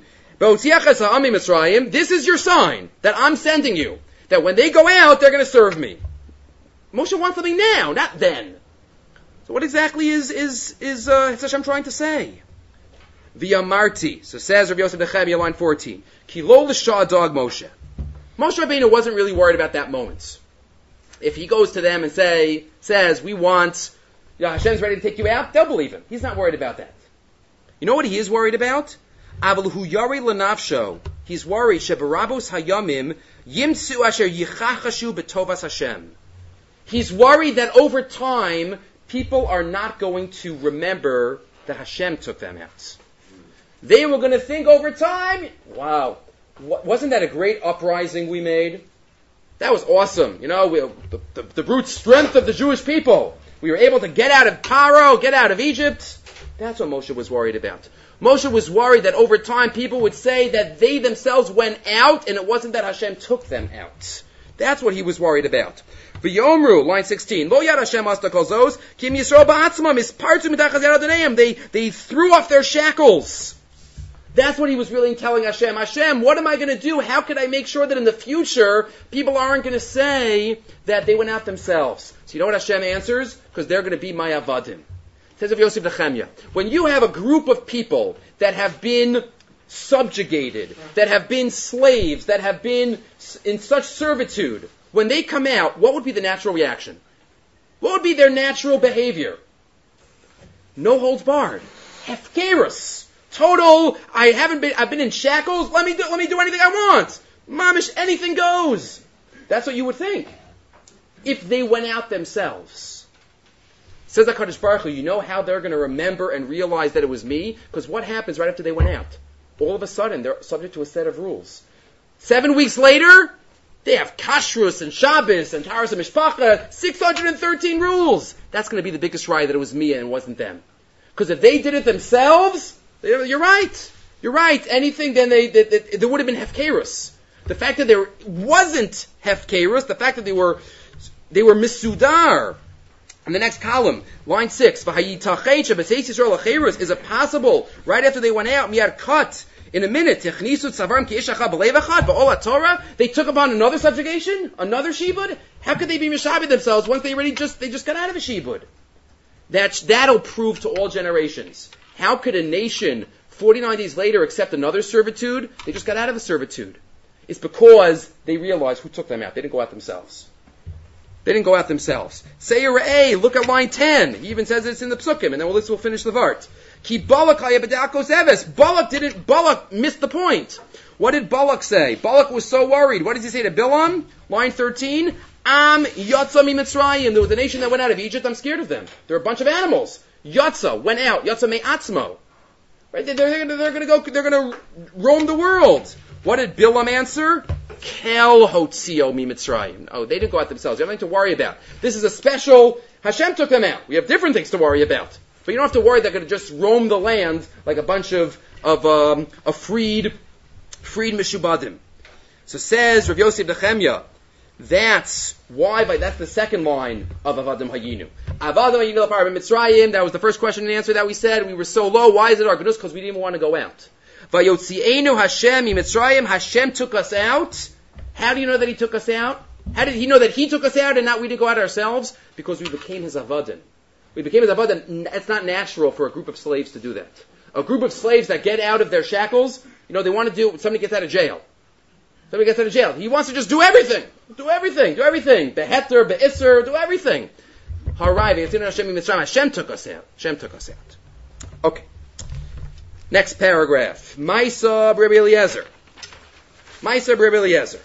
This is your sign that I'm sending you. That when they go out, they're going to serve me. Moshe wants something now, not then. So what exactly is Hashem trying to say? V'yamarti. So says Rabbi Yosef Nechemya, line 14. Ki lo l'shah dog Moshe. Moshe Rabbeinu wasn't really worried about that moment. If he goes to them and says, we want, Hashem's ready to take you out, they'll believe him. He's not worried about that. You know what he is worried about? Avaluhu yari l'nafsho. He's worried, shebarabos hayamim yimtsu asher yichachashu betovas Hashem. He's worried that over time, people are not going to remember that Hashem took them out. They were going to think over time, wow, wasn't that a great uprising we made? That was awesome. You know, the brute strength of the Jewish people. We were able to get out of Paro, get out of Egypt. That's what Moshe was worried about. Moshe was worried that over time people would say that they themselves went out and it wasn't that Hashem took them out. That's what he was worried about. V'yomru, line 16, Lo yad Hashem asta kol zos, ki im Yisrael ba'atzmam ispartu mitachas yad Adonayim. They threw off their shackles. That's what he was really telling Hashem. Hashem, what am I going to do? How can I make sure that in the future people aren't going to say that they went out themselves? So you know what Hashem answers? Because they're going to be my avadim. It says of Yosef Nechemia, when you have a group of people that have been subjugated, that have been slaves, that have been in such servitude, when they come out, what would be the natural reaction? What would be their natural behavior? No holds barred. Hefkerus. Total, I've been in shackles, let me do anything I want. Mamish, anything goes. That's what you would think. If they went out themselves. Says HaKadosh Baruch Hu, you know how they're going to remember and realize that it was me? Because what happens right after they went out? All of a sudden, they're subject to a set of rules. 7 weeks later, they have Kashrus and Shabbos and Taharas and Mishpacha, 613 rules. That's going to be the biggest raya that it was me and it wasn't them. Because if they did it themselves, you're right. You're right. Anything, then there would have been Hefkerus. The fact that there wasn't Hefkerus, the fact that they were Misudar. In the next column, line 6, is it possible, right after they went out, miyad cut, in a minute, they took upon another subjugation, another shibud? How could they be mishabed themselves once they just got out of a shibud? That'll prove to all generations. How could a nation 49 days later accept another servitude? They just got out of a servitude. It's because they realized who took them out. They didn't go out themselves. Seir A, look at line 10. He even says it's in the Psukim, and then we'll finish the Vart. Ki Balak hayabedakos eves. Balak missed the point. What did Balak say? Balak was so worried. What does he say to Bilam? Line 13. Am Yatza mi Mitzrayim. There was a nation that went out of Egypt. I'm scared of them. They're a bunch of animals. Yatza went out. Yatza me atzmo. Right? They're going to roam the world. What did Bilam answer? Kel hotzio mi Mitzrayim. Oh, they didn't go out themselves. You have nothing to worry about. This is a special. Hashem took them out. We have different things to worry about. But you don't have to worry they're going to just roam the land like a bunch of freed mishubadim. So says Rav Yosef Nechemia, that's the second line of Avadim Hayinu. Avadim Hayinu l'par b'Mitzrayim, that was the first question and answer that we said. We were so low. Why is it our goodness? Because we didn't even want to go out. Vayotzienu Hashem miMitzrayim, Hashem took us out. How do you know that He took us out? How did He know that He took us out and not we didn't go out ourselves? Because we became His Avadim. It's not natural for a group of slaves to do that. A group of slaves that get out of their shackles, they want to do, somebody gets out of jail. He wants to just do everything. Beheter, be'isser, do everything. Hashem took us out. Okay. Next paragraph. Maisa b'Rabbi Eliezer.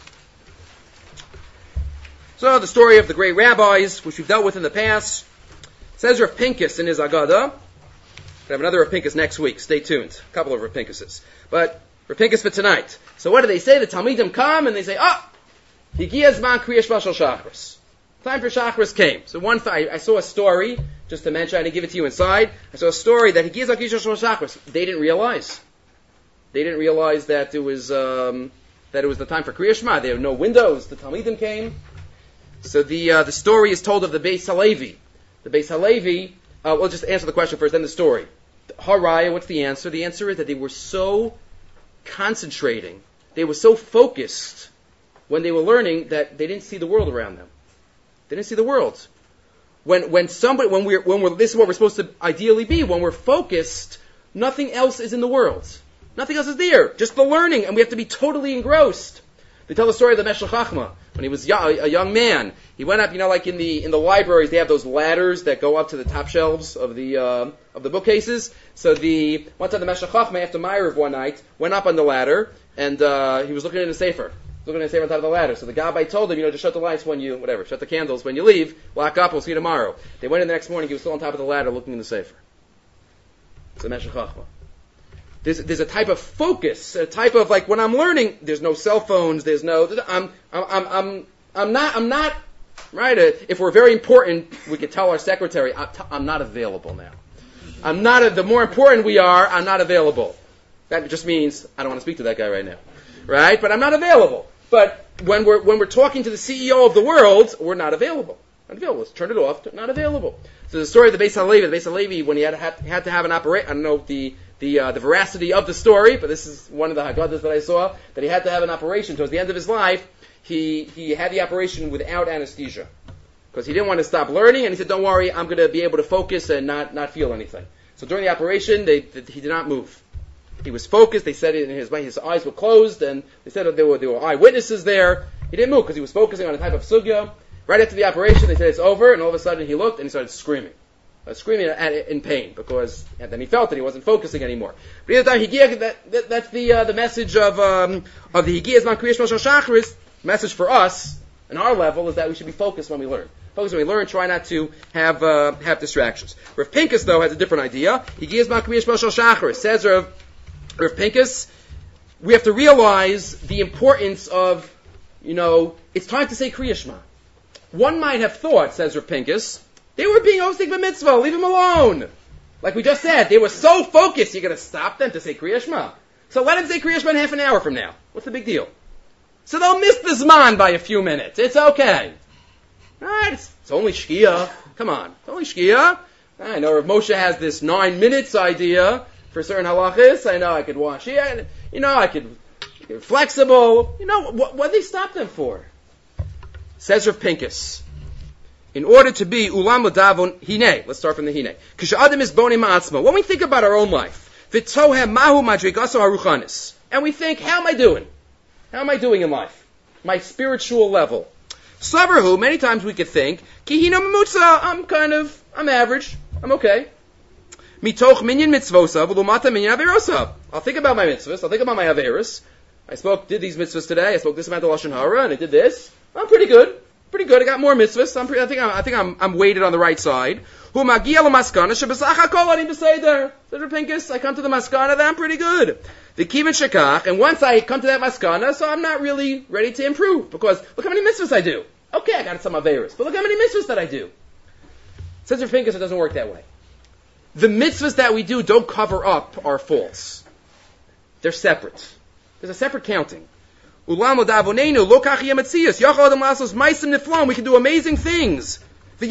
So the story of the great rabbis, which we've dealt with in the past, says Rav Pinkus in his Agada. We have another Rav Pinkus next week. Stay tuned. A couple of Rav Pinkuses. But Rav Pinkus for tonight. So what do they say? The Talmidim come and they say, Higiya Zman Kriya Shal Shachris. Time for Shachris came. So I saw a story, just to mention, I didn't give it to you inside. I saw a story that Higiya Zman Kriya Shal Shachris. They didn't realize that it was the time for Kriya Shema. There were no windows. The Talmidim came. So the story is told of the Beis Halevi. The Beis Halevi, we'll just answer the question first, then the story. Haraya, what's the answer? The answer is that they were so concentrating, they were so focused when they were learning that they didn't see the world around them. They didn't see the world. When we're this is what we're supposed to ideally be. When we're focused, nothing else is in the world. Nothing else is there. Just the learning, and we have to be totally engrossed. They tell the story of the Meshech Chachma. When he was a young man, he went up, like in the libraries, they have those ladders that go up to the top shelves of the bookcases. So one time the Meshech Chachma, after Ma'ariv one night, went up on the ladder, and he was looking in the sefer. Looking at the sefer on top of the ladder. So the Gabbai told him, just shut the lights shut the candles when you leave, lock up, we'll see you tomorrow. They went in the next morning, he was still on top of the ladder looking in the sefer. It's the Meshech Chachma. There's a type of focus, a type of when I'm learning, there's no cell phones, there's no, I'm not Right? If we're very important, we could tell our secretary, I'm not available now. The more important we are, I'm not available. That just means I don't want to speak to that guy right now. Right? But I'm not available. But when we're talking to the CEO of the world, we're not available. Not available. Let's turn it off. Not available. So the story of the Beis Halevi, when he had to have an operation, I don't know the veracity of the story, but this is one of the Haggadahs that I saw, that he had to have an operation towards the end of his life. He had the operation without anesthesia because he didn't want to stop learning, and he said, "Don't worry, I'm going to be able to focus and not feel anything." So during the operation, he did not move. He was focused. They said it in his eyes were closed, and they said that there were eyewitnesses there. He didn't move because he was focusing on a type of sugya. Right after the operation, they said it's over, and all of a sudden he looked and he started screaming. In pain, because and then he felt that he wasn't focusing anymore. But either time that's the message of the Higiyah Zman Kriyash Mashal Shacharis. Message for us, on our level, is that we should be focused when we learn. Focus when we learn. Try not to have distractions. Rav Pinkus though has a different idea. Higiyah Zman Kriyash Mashal Shacharis says Rav Pinkus, we have to realize the importance of it's time to say Kriyash Shema. One might have thought, says Rav Pinkus, they were being hosting b'mitzvah. Leave them alone. Like we just said, they were so focused. You're going to stop them to say Kriyash Shema. So let them say Kriyash Shema in half an hour from now. What's the big deal? So they'll miss the Zman by a few minutes. It's okay. Right? It's only Shkia. Come on. It's only Shkia. I know Rav Moshe has this 9 minutes idea for certain halachis. I know I could watch it. I could be flexible. What do they stop them for? Says Rav Pinkus, in order to be ulam l'davon hine, let's start from the hine. K'sh'adam is boni ma'atzma. When we think about our own life, v'tohem mahu madrigaso haruchanis, and we think, how am I doing? How am I doing in life? My spiritual level. Savarhu, many times we could think, ki hina mamutza, I'm average, I'm okay. Mitoch minyan mitzvosa, v'lumata minyan averosa. I'll think about my mitzvahs, I'll think about my averos. Did these mitzvahs today, I spoke this amount of Lashon Hara, and I did this. I'm pretty good. Pretty good. I got more mitzvahs. I think I'm weighted on the right side. Hu magia l'maskana shebesach hakol ani b'seder. Said Rav Pinkus, I come to the maskana that I'm pretty good. The kivin shekach, and once I come to that maskana, so I'm not really ready to improve because look how many mitzvahs I do. Okay, I got some averos, but look how many mitzvahs that I do. Says Rav Pinkus, it doesn't work that way. The mitzvahs that we do don't cover up our faults. They're separate. There's a separate counting. We can do amazing things.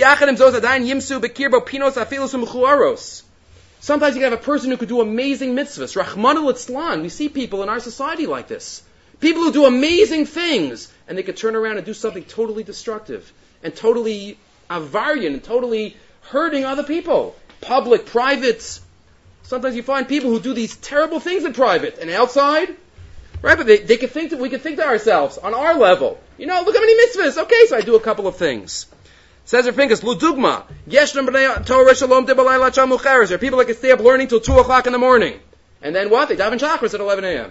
Sometimes you can have a person who could do amazing mitzvahs. Rachmana litzlan. We see people in our society like this. People who do amazing things, and they could turn around and do something totally destructive, and totally avarian, and totally hurting other people. Public, private. Sometimes you find people who do these terrible things in private, and outside, right? But we can think to ourselves, on our level, look how many mitzvahs. Okay, so I do a couple of things. Says Rav Pinkus, Ludugma, there are people that can stay up learning till 2 o'clock in the morning. And then what? They daven chakras at 11 a.m.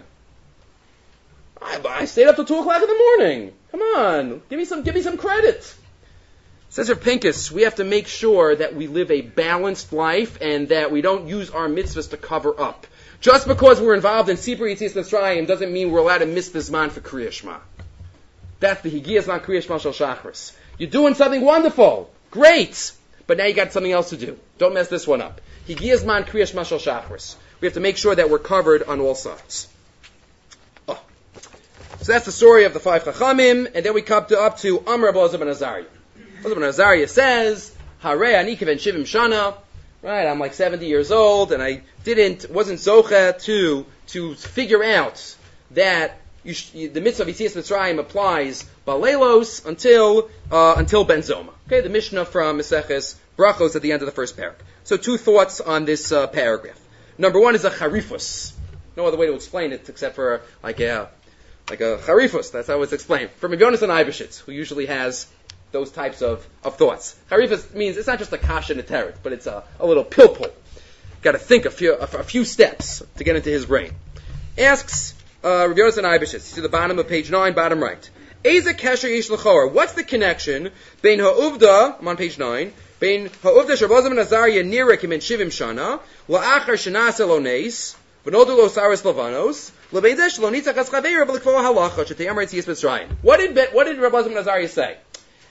I stayed up till 2 o'clock in the morning. Come on, give me some credit. Says Rav Pinkus, we have to make sure that we live a balanced life and that we don't use our mitzvahs to cover up. Just because we're involved in Sipur Yetzias Mitzrayim doesn't mean we're allowed to miss the Zman for Kriyash Shema. That's the Higiyah Zman Kriyash Shema Shel Shacharis. You're doing something wonderful. Great. But now you got something else to do. Don't mess this one up. Higiyah Zman Kriyash Shema Shel Shacharis. We have to make sure that we're covered on all sides. Oh. So that's the story of the 5 Chachamim, and then we come up to Amar Elazar ben Azariah. Elazar ben Azariah says, Harei ani kiven shivim shana. Right, I'm like 70 years old, and I wasn't zocha to figure out that the mitzvah of Yetzias Mitzrayim applies baleilos until Ben Zoma. Okay, the Mishnah from Maseches Brachos at the end of the first paragraph. So 2 thoughts on this paragraph. Number 1 is a charifus. No other way to explain it except for like a charifus. That's how it's explained. From Rav Yonasan Eibeshitz, who usually has those types of thoughts. Charifas means it's not just a kasha and a teret, but it's a little pilpul. Got to think a few steps to get into his brain. Asks Rav Yonasan Eibeshitz to the bottom of page 9, bottom right. Eza kesher yesh l'chor. What's the connection bein ha'uvda? I'm on page 9. Bein ha'uvda shabazam and Azariah nira kimin shivim shana la'achar shenasa lo neis v'nodu lo saris lavanos lebein zeh shlo nitzach as chaveira b'likvor halacha shetei amar Yetzias Mitzrayim. What did Rabbi Azam and Azariah say?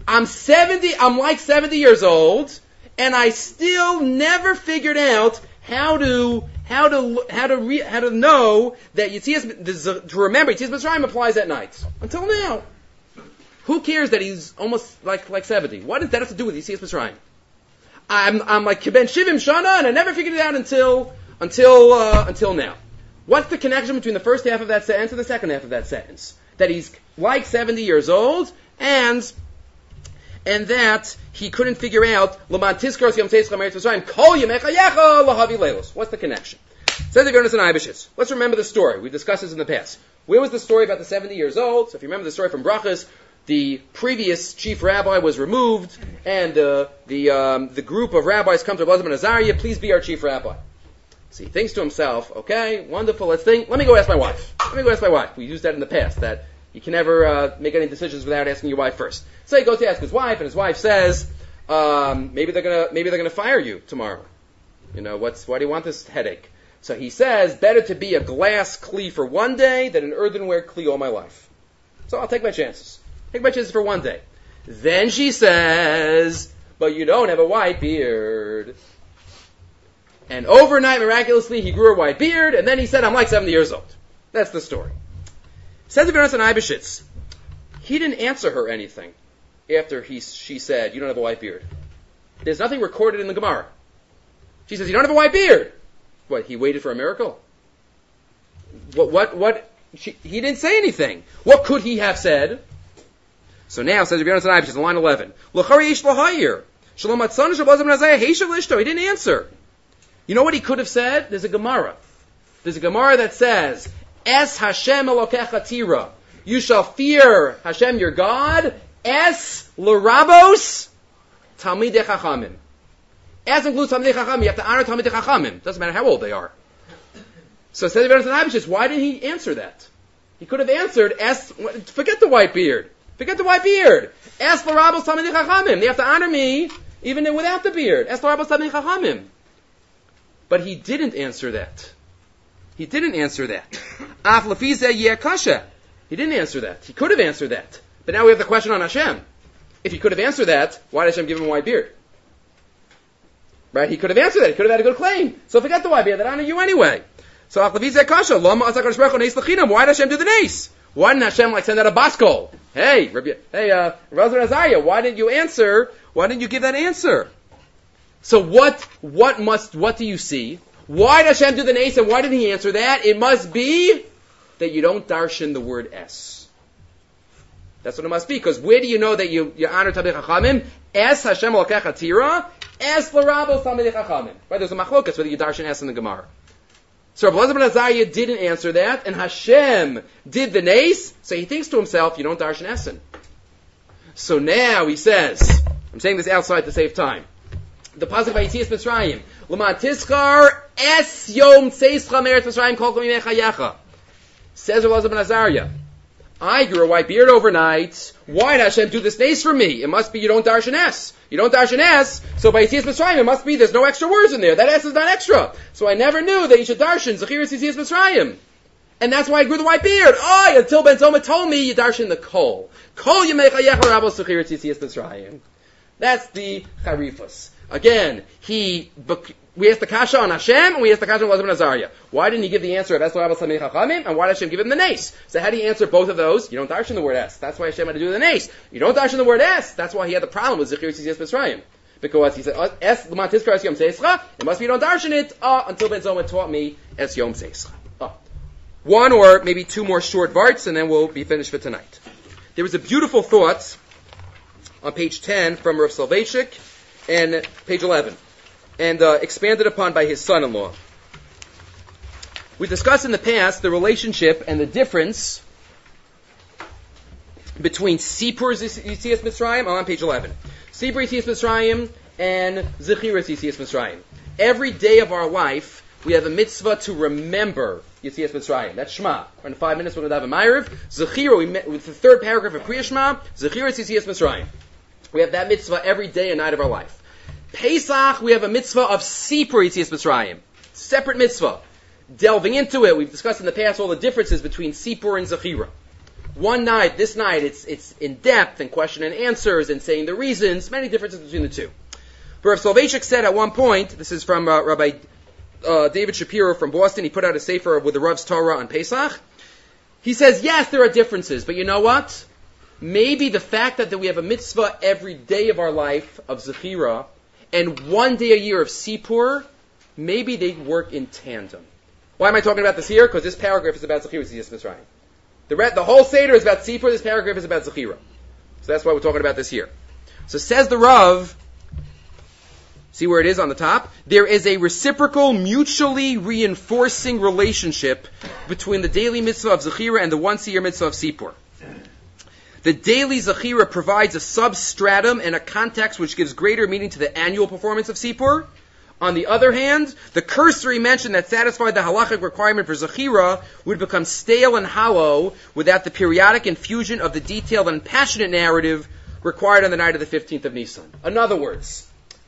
I'm like 70 years old, and I still never figured out how to know that Yetzias, to remember Yetzias Mitzrayim applies at night. Until now. Who cares that he's almost like 70? What does that have to do with Yetzias Mitzrayim? I'm like Kiben Shivim Shana, and I never figured it out until now. What's the connection between the first half of that sentence and the second half of that sentence? That he's like 70 years old, and that he couldn't figure out What's the connection? Says the Gernas and Eibishitz. Let's remember the story. We've discussed this in the past. Where was the story about the 70 years old? So if you remember the story from Brachas, the previous chief rabbi was removed, and the group of rabbis come to Rabbi ben Azariah, please be our chief rabbi. So he thinks to himself, okay, wonderful, let me go ask my wife. We used that in the past, that you can never make any decisions without asking your wife first. So he goes to ask his wife, and his wife says, maybe they're gonna fire you tomorrow. Why do you want this headache? So he says, better to be a glass kli for one day than an earthenware kli all my life. So I'll take my chances. Take my chances for one day. Then she says, but you don't have a white beard. And overnight, miraculously, he grew a white beard, and then he said, I'm like 70 years old. That's the story. Says the Gernas and Eibishitz, he didn't answer her anything after she said, you don't have a white beard. There's nothing recorded in the Gemara. She says, you don't have a white beard. What, he waited for a miracle? He didn't say anything. What could he have said? So now, says the Gernas and Eibishitz, line 11, he didn't answer. You know what he could have said? There's a Gemara that says, Es Hashem Elokecha Tira. You shall fear Hashem your God. Es L'Rabos Talmidei Chachamim. Es includes Talmidei Chachamim. You have to honor Talmidei Chachamim. Doesn't matter how old they are. So says the Gernas and Eibishitz, why didn't he answer that? He could have answered, forget the white beard. Es L'Rabos Talmidei Chachamim. They have to honor me even without the beard. Es L'Rabos Talmidei Chachamim. But he didn't answer that. He didn't answer that. He didn't answer that. He could have answered that. But now we have the question on Hashem. If he could have answered that, why did Hashem give him a white beard? Right? He could have answered that. He could have had a good claim. So forget the white beard. That honor you anyway. So why did Hashem do the nace? Why didn't Hashem send out a baskol? Hey, Rabbi Azariah, why didn't you answer? Why didn't you give that answer? So what do you see? Why did Hashem do the nace, and why didn't he answer that? It must be that you don't darshan the word es. That's what it must be, because where do you know that you honor Talmidei Chachamim? Es Hashem Elokecha Tira, es L'Rabos Talmidei Chachamim. Right, there's a machlokas whether you darshan es in the Gemara. So Rabbi ben Azariah didn't answer that, and Hashem did the nace, so he thinks to himself, you don't darshan essen. So now he says, I'm saying this outside to save time, the pasuk by Yetzias Mitzrayim, L'man tischar es yom tzeischa meretz Mitzrayim kol kol yimei chayecha. Says Rabbi ben Azariah, I grew a white beard overnight. Why did Hashem do this nace for me? It must be you don't darshan es. You don't darshan es, so by Yetzias Mitzrayim it must be there's no extra words in there. That es is not extra. So I never knew that you should darshan Zechiras Yetzias Mitzrayim. And that's why I grew the white beard. Until Ben Zoma told me you darshan the kol. Kol yimei chayecha rabos Zechiras Yetzias Mitzrayim. That's the charifus. Again, we asked the kasha on Hashem, and we asked the kasha on Elazar ben Azariah. Why didn't he give the answer of Es L'Rabos Talmidei Chachamim, and why did Hashem give him the nace? So how do you answer both of those? You don't darshan the word es. That's why Hashem had to do the nace. You don't darshan the word es. That's why he had the problem with Zechiras Yetzias Mitzrayim. Because he said, Es L'man Tizkar Es Yom Seischa, it must be you don't darshan it, until Ben Zoma taught me Es Yom Seischa. One or maybe two more short varts, and then we'll be finished for tonight. There was a beautiful thought on page 10 from Rav Soloveitchik, and page 11, and expanded upon by his son-in-law. We discussed in the past the relationship and the difference between Sipur Yetzias Mitzrayim, on page 11, Sipur Yetzias Mitzrayim and Zechiras Yetzias Mitzrayim. Every day of our life, we have a mitzvah to remember Yetzias Mitzrayim. That's Shema. In 5 minutes, we're going to have a Ma'ariv. Zechira, with the third paragraph of Kriya Shema, Zechiras Yetzias Mitzrayim. We have that mitzvah every day and night of our life. Pesach, we have a mitzvah of Sipur Yetzias Mitzrayim. Separate mitzvah. Delving into it, we've discussed in the past all the differences between Sipur and Zechira. One night, this night, it's in depth and question and answers and saying the reasons, many differences between the two. But Rav Soloveitchik said at one point, this is from Rabbi David Shapiro from Boston, he put out a sefer with the Rav's Torah on Pesach. He says, yes, there are differences, but you know what? Maybe the fact that we have a mitzvah every day of our life of Zechira and one day a year of Sipur, maybe they work in tandem. Why am I talking about this here? Because this paragraph is about Zechira, Tziyas Mitzrayim. The whole Seder is about Sipur, this paragraph is about Zechira. So that's why we're talking about this here. So says the Rav, see where it is on the top? There is a reciprocal, mutually reinforcing relationship between the daily mitzvah of Zechira and the once-a-year mitzvah of Sipur. The daily Zechira provides a substratum and a context which gives greater meaning to the annual performance of Sipur. On the other hand, the cursory mention that satisfied the halachic requirement for Zechira would become stale and hollow without the periodic infusion of the detailed and passionate narrative required on the night of the 15th of Nisan. In other words,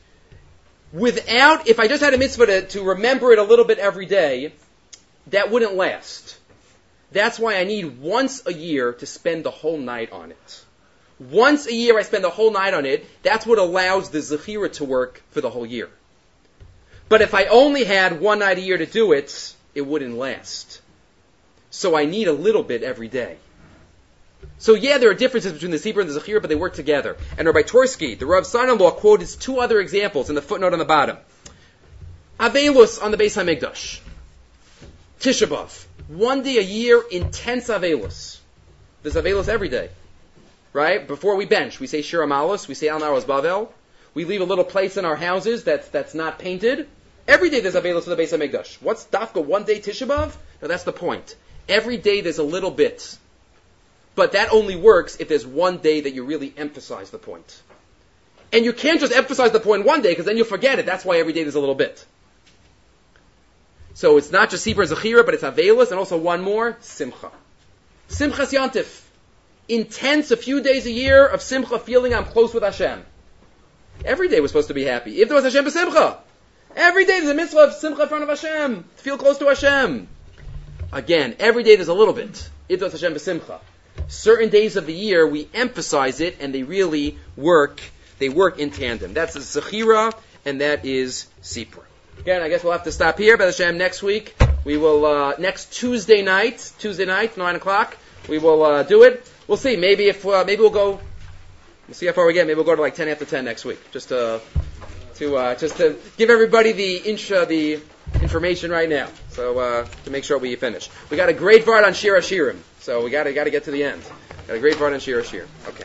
if I just had a mitzvah to remember it a little bit every day, that wouldn't last. That's why I need once a year to spend the whole night on it. Once a year I spend the whole night on it. That's what allows the Zechira to work for the whole year. But if I only had one night a year to do it, it wouldn't last. So I need a little bit every day. So yeah, there are differences between the Sipur and the Zechira, but they work together. And Rabbi Torsky, the Rav's son-in-law, quoted two other examples in the footnote on the bottom. Avelus on the Beis HaMikdash. Tisha B'Av. One day a year, intense Avelus. There's Avelus every day. Right? Before we bench, we say Shir HaMalos, we say Al Naros Bavel. We leave a little place in our houses that's not painted. Every day there's Avelus for the Beis HaMikdash. What's Dafka one day Tisha B'Av? No, that's the point. Every day there's a little bit. But that only works if there's one day that you really emphasize the point. And you can't just emphasize the point one day because then you'll forget it. That's why every day there's a little bit. So it's not just Sipur and Zechira, but it's Avelus, and also one more, Simcha. Simchas Yontif. Intense, a few days a year of Simcha, feeling I'm close with Hashem. Every day we're supposed to be happy. If there was Hashem b'Simcha. Every day there's a mitzvah of Simcha in front of Hashem. To feel close to Hashem. Again, every day there's a little bit. If there was Hashem b'Simcha. Certain days of the year we emphasize it, and they really work. They work in tandem. That's the Zechira, and that is Sipur. Again, I guess we'll have to stop here. B'ez Hashem, next week, we will, next Tuesday night, 9 o'clock, we will do it. We'll see. Maybe we'll go, we'll see how far we get. Maybe we'll go to like 10 after 10 next week. Just to give everybody the information right now. So, to make sure we finish. We got a great vart on Shir HaShirim. So we got to get to the end. Got a great vart on Shir HaShirim. Okay.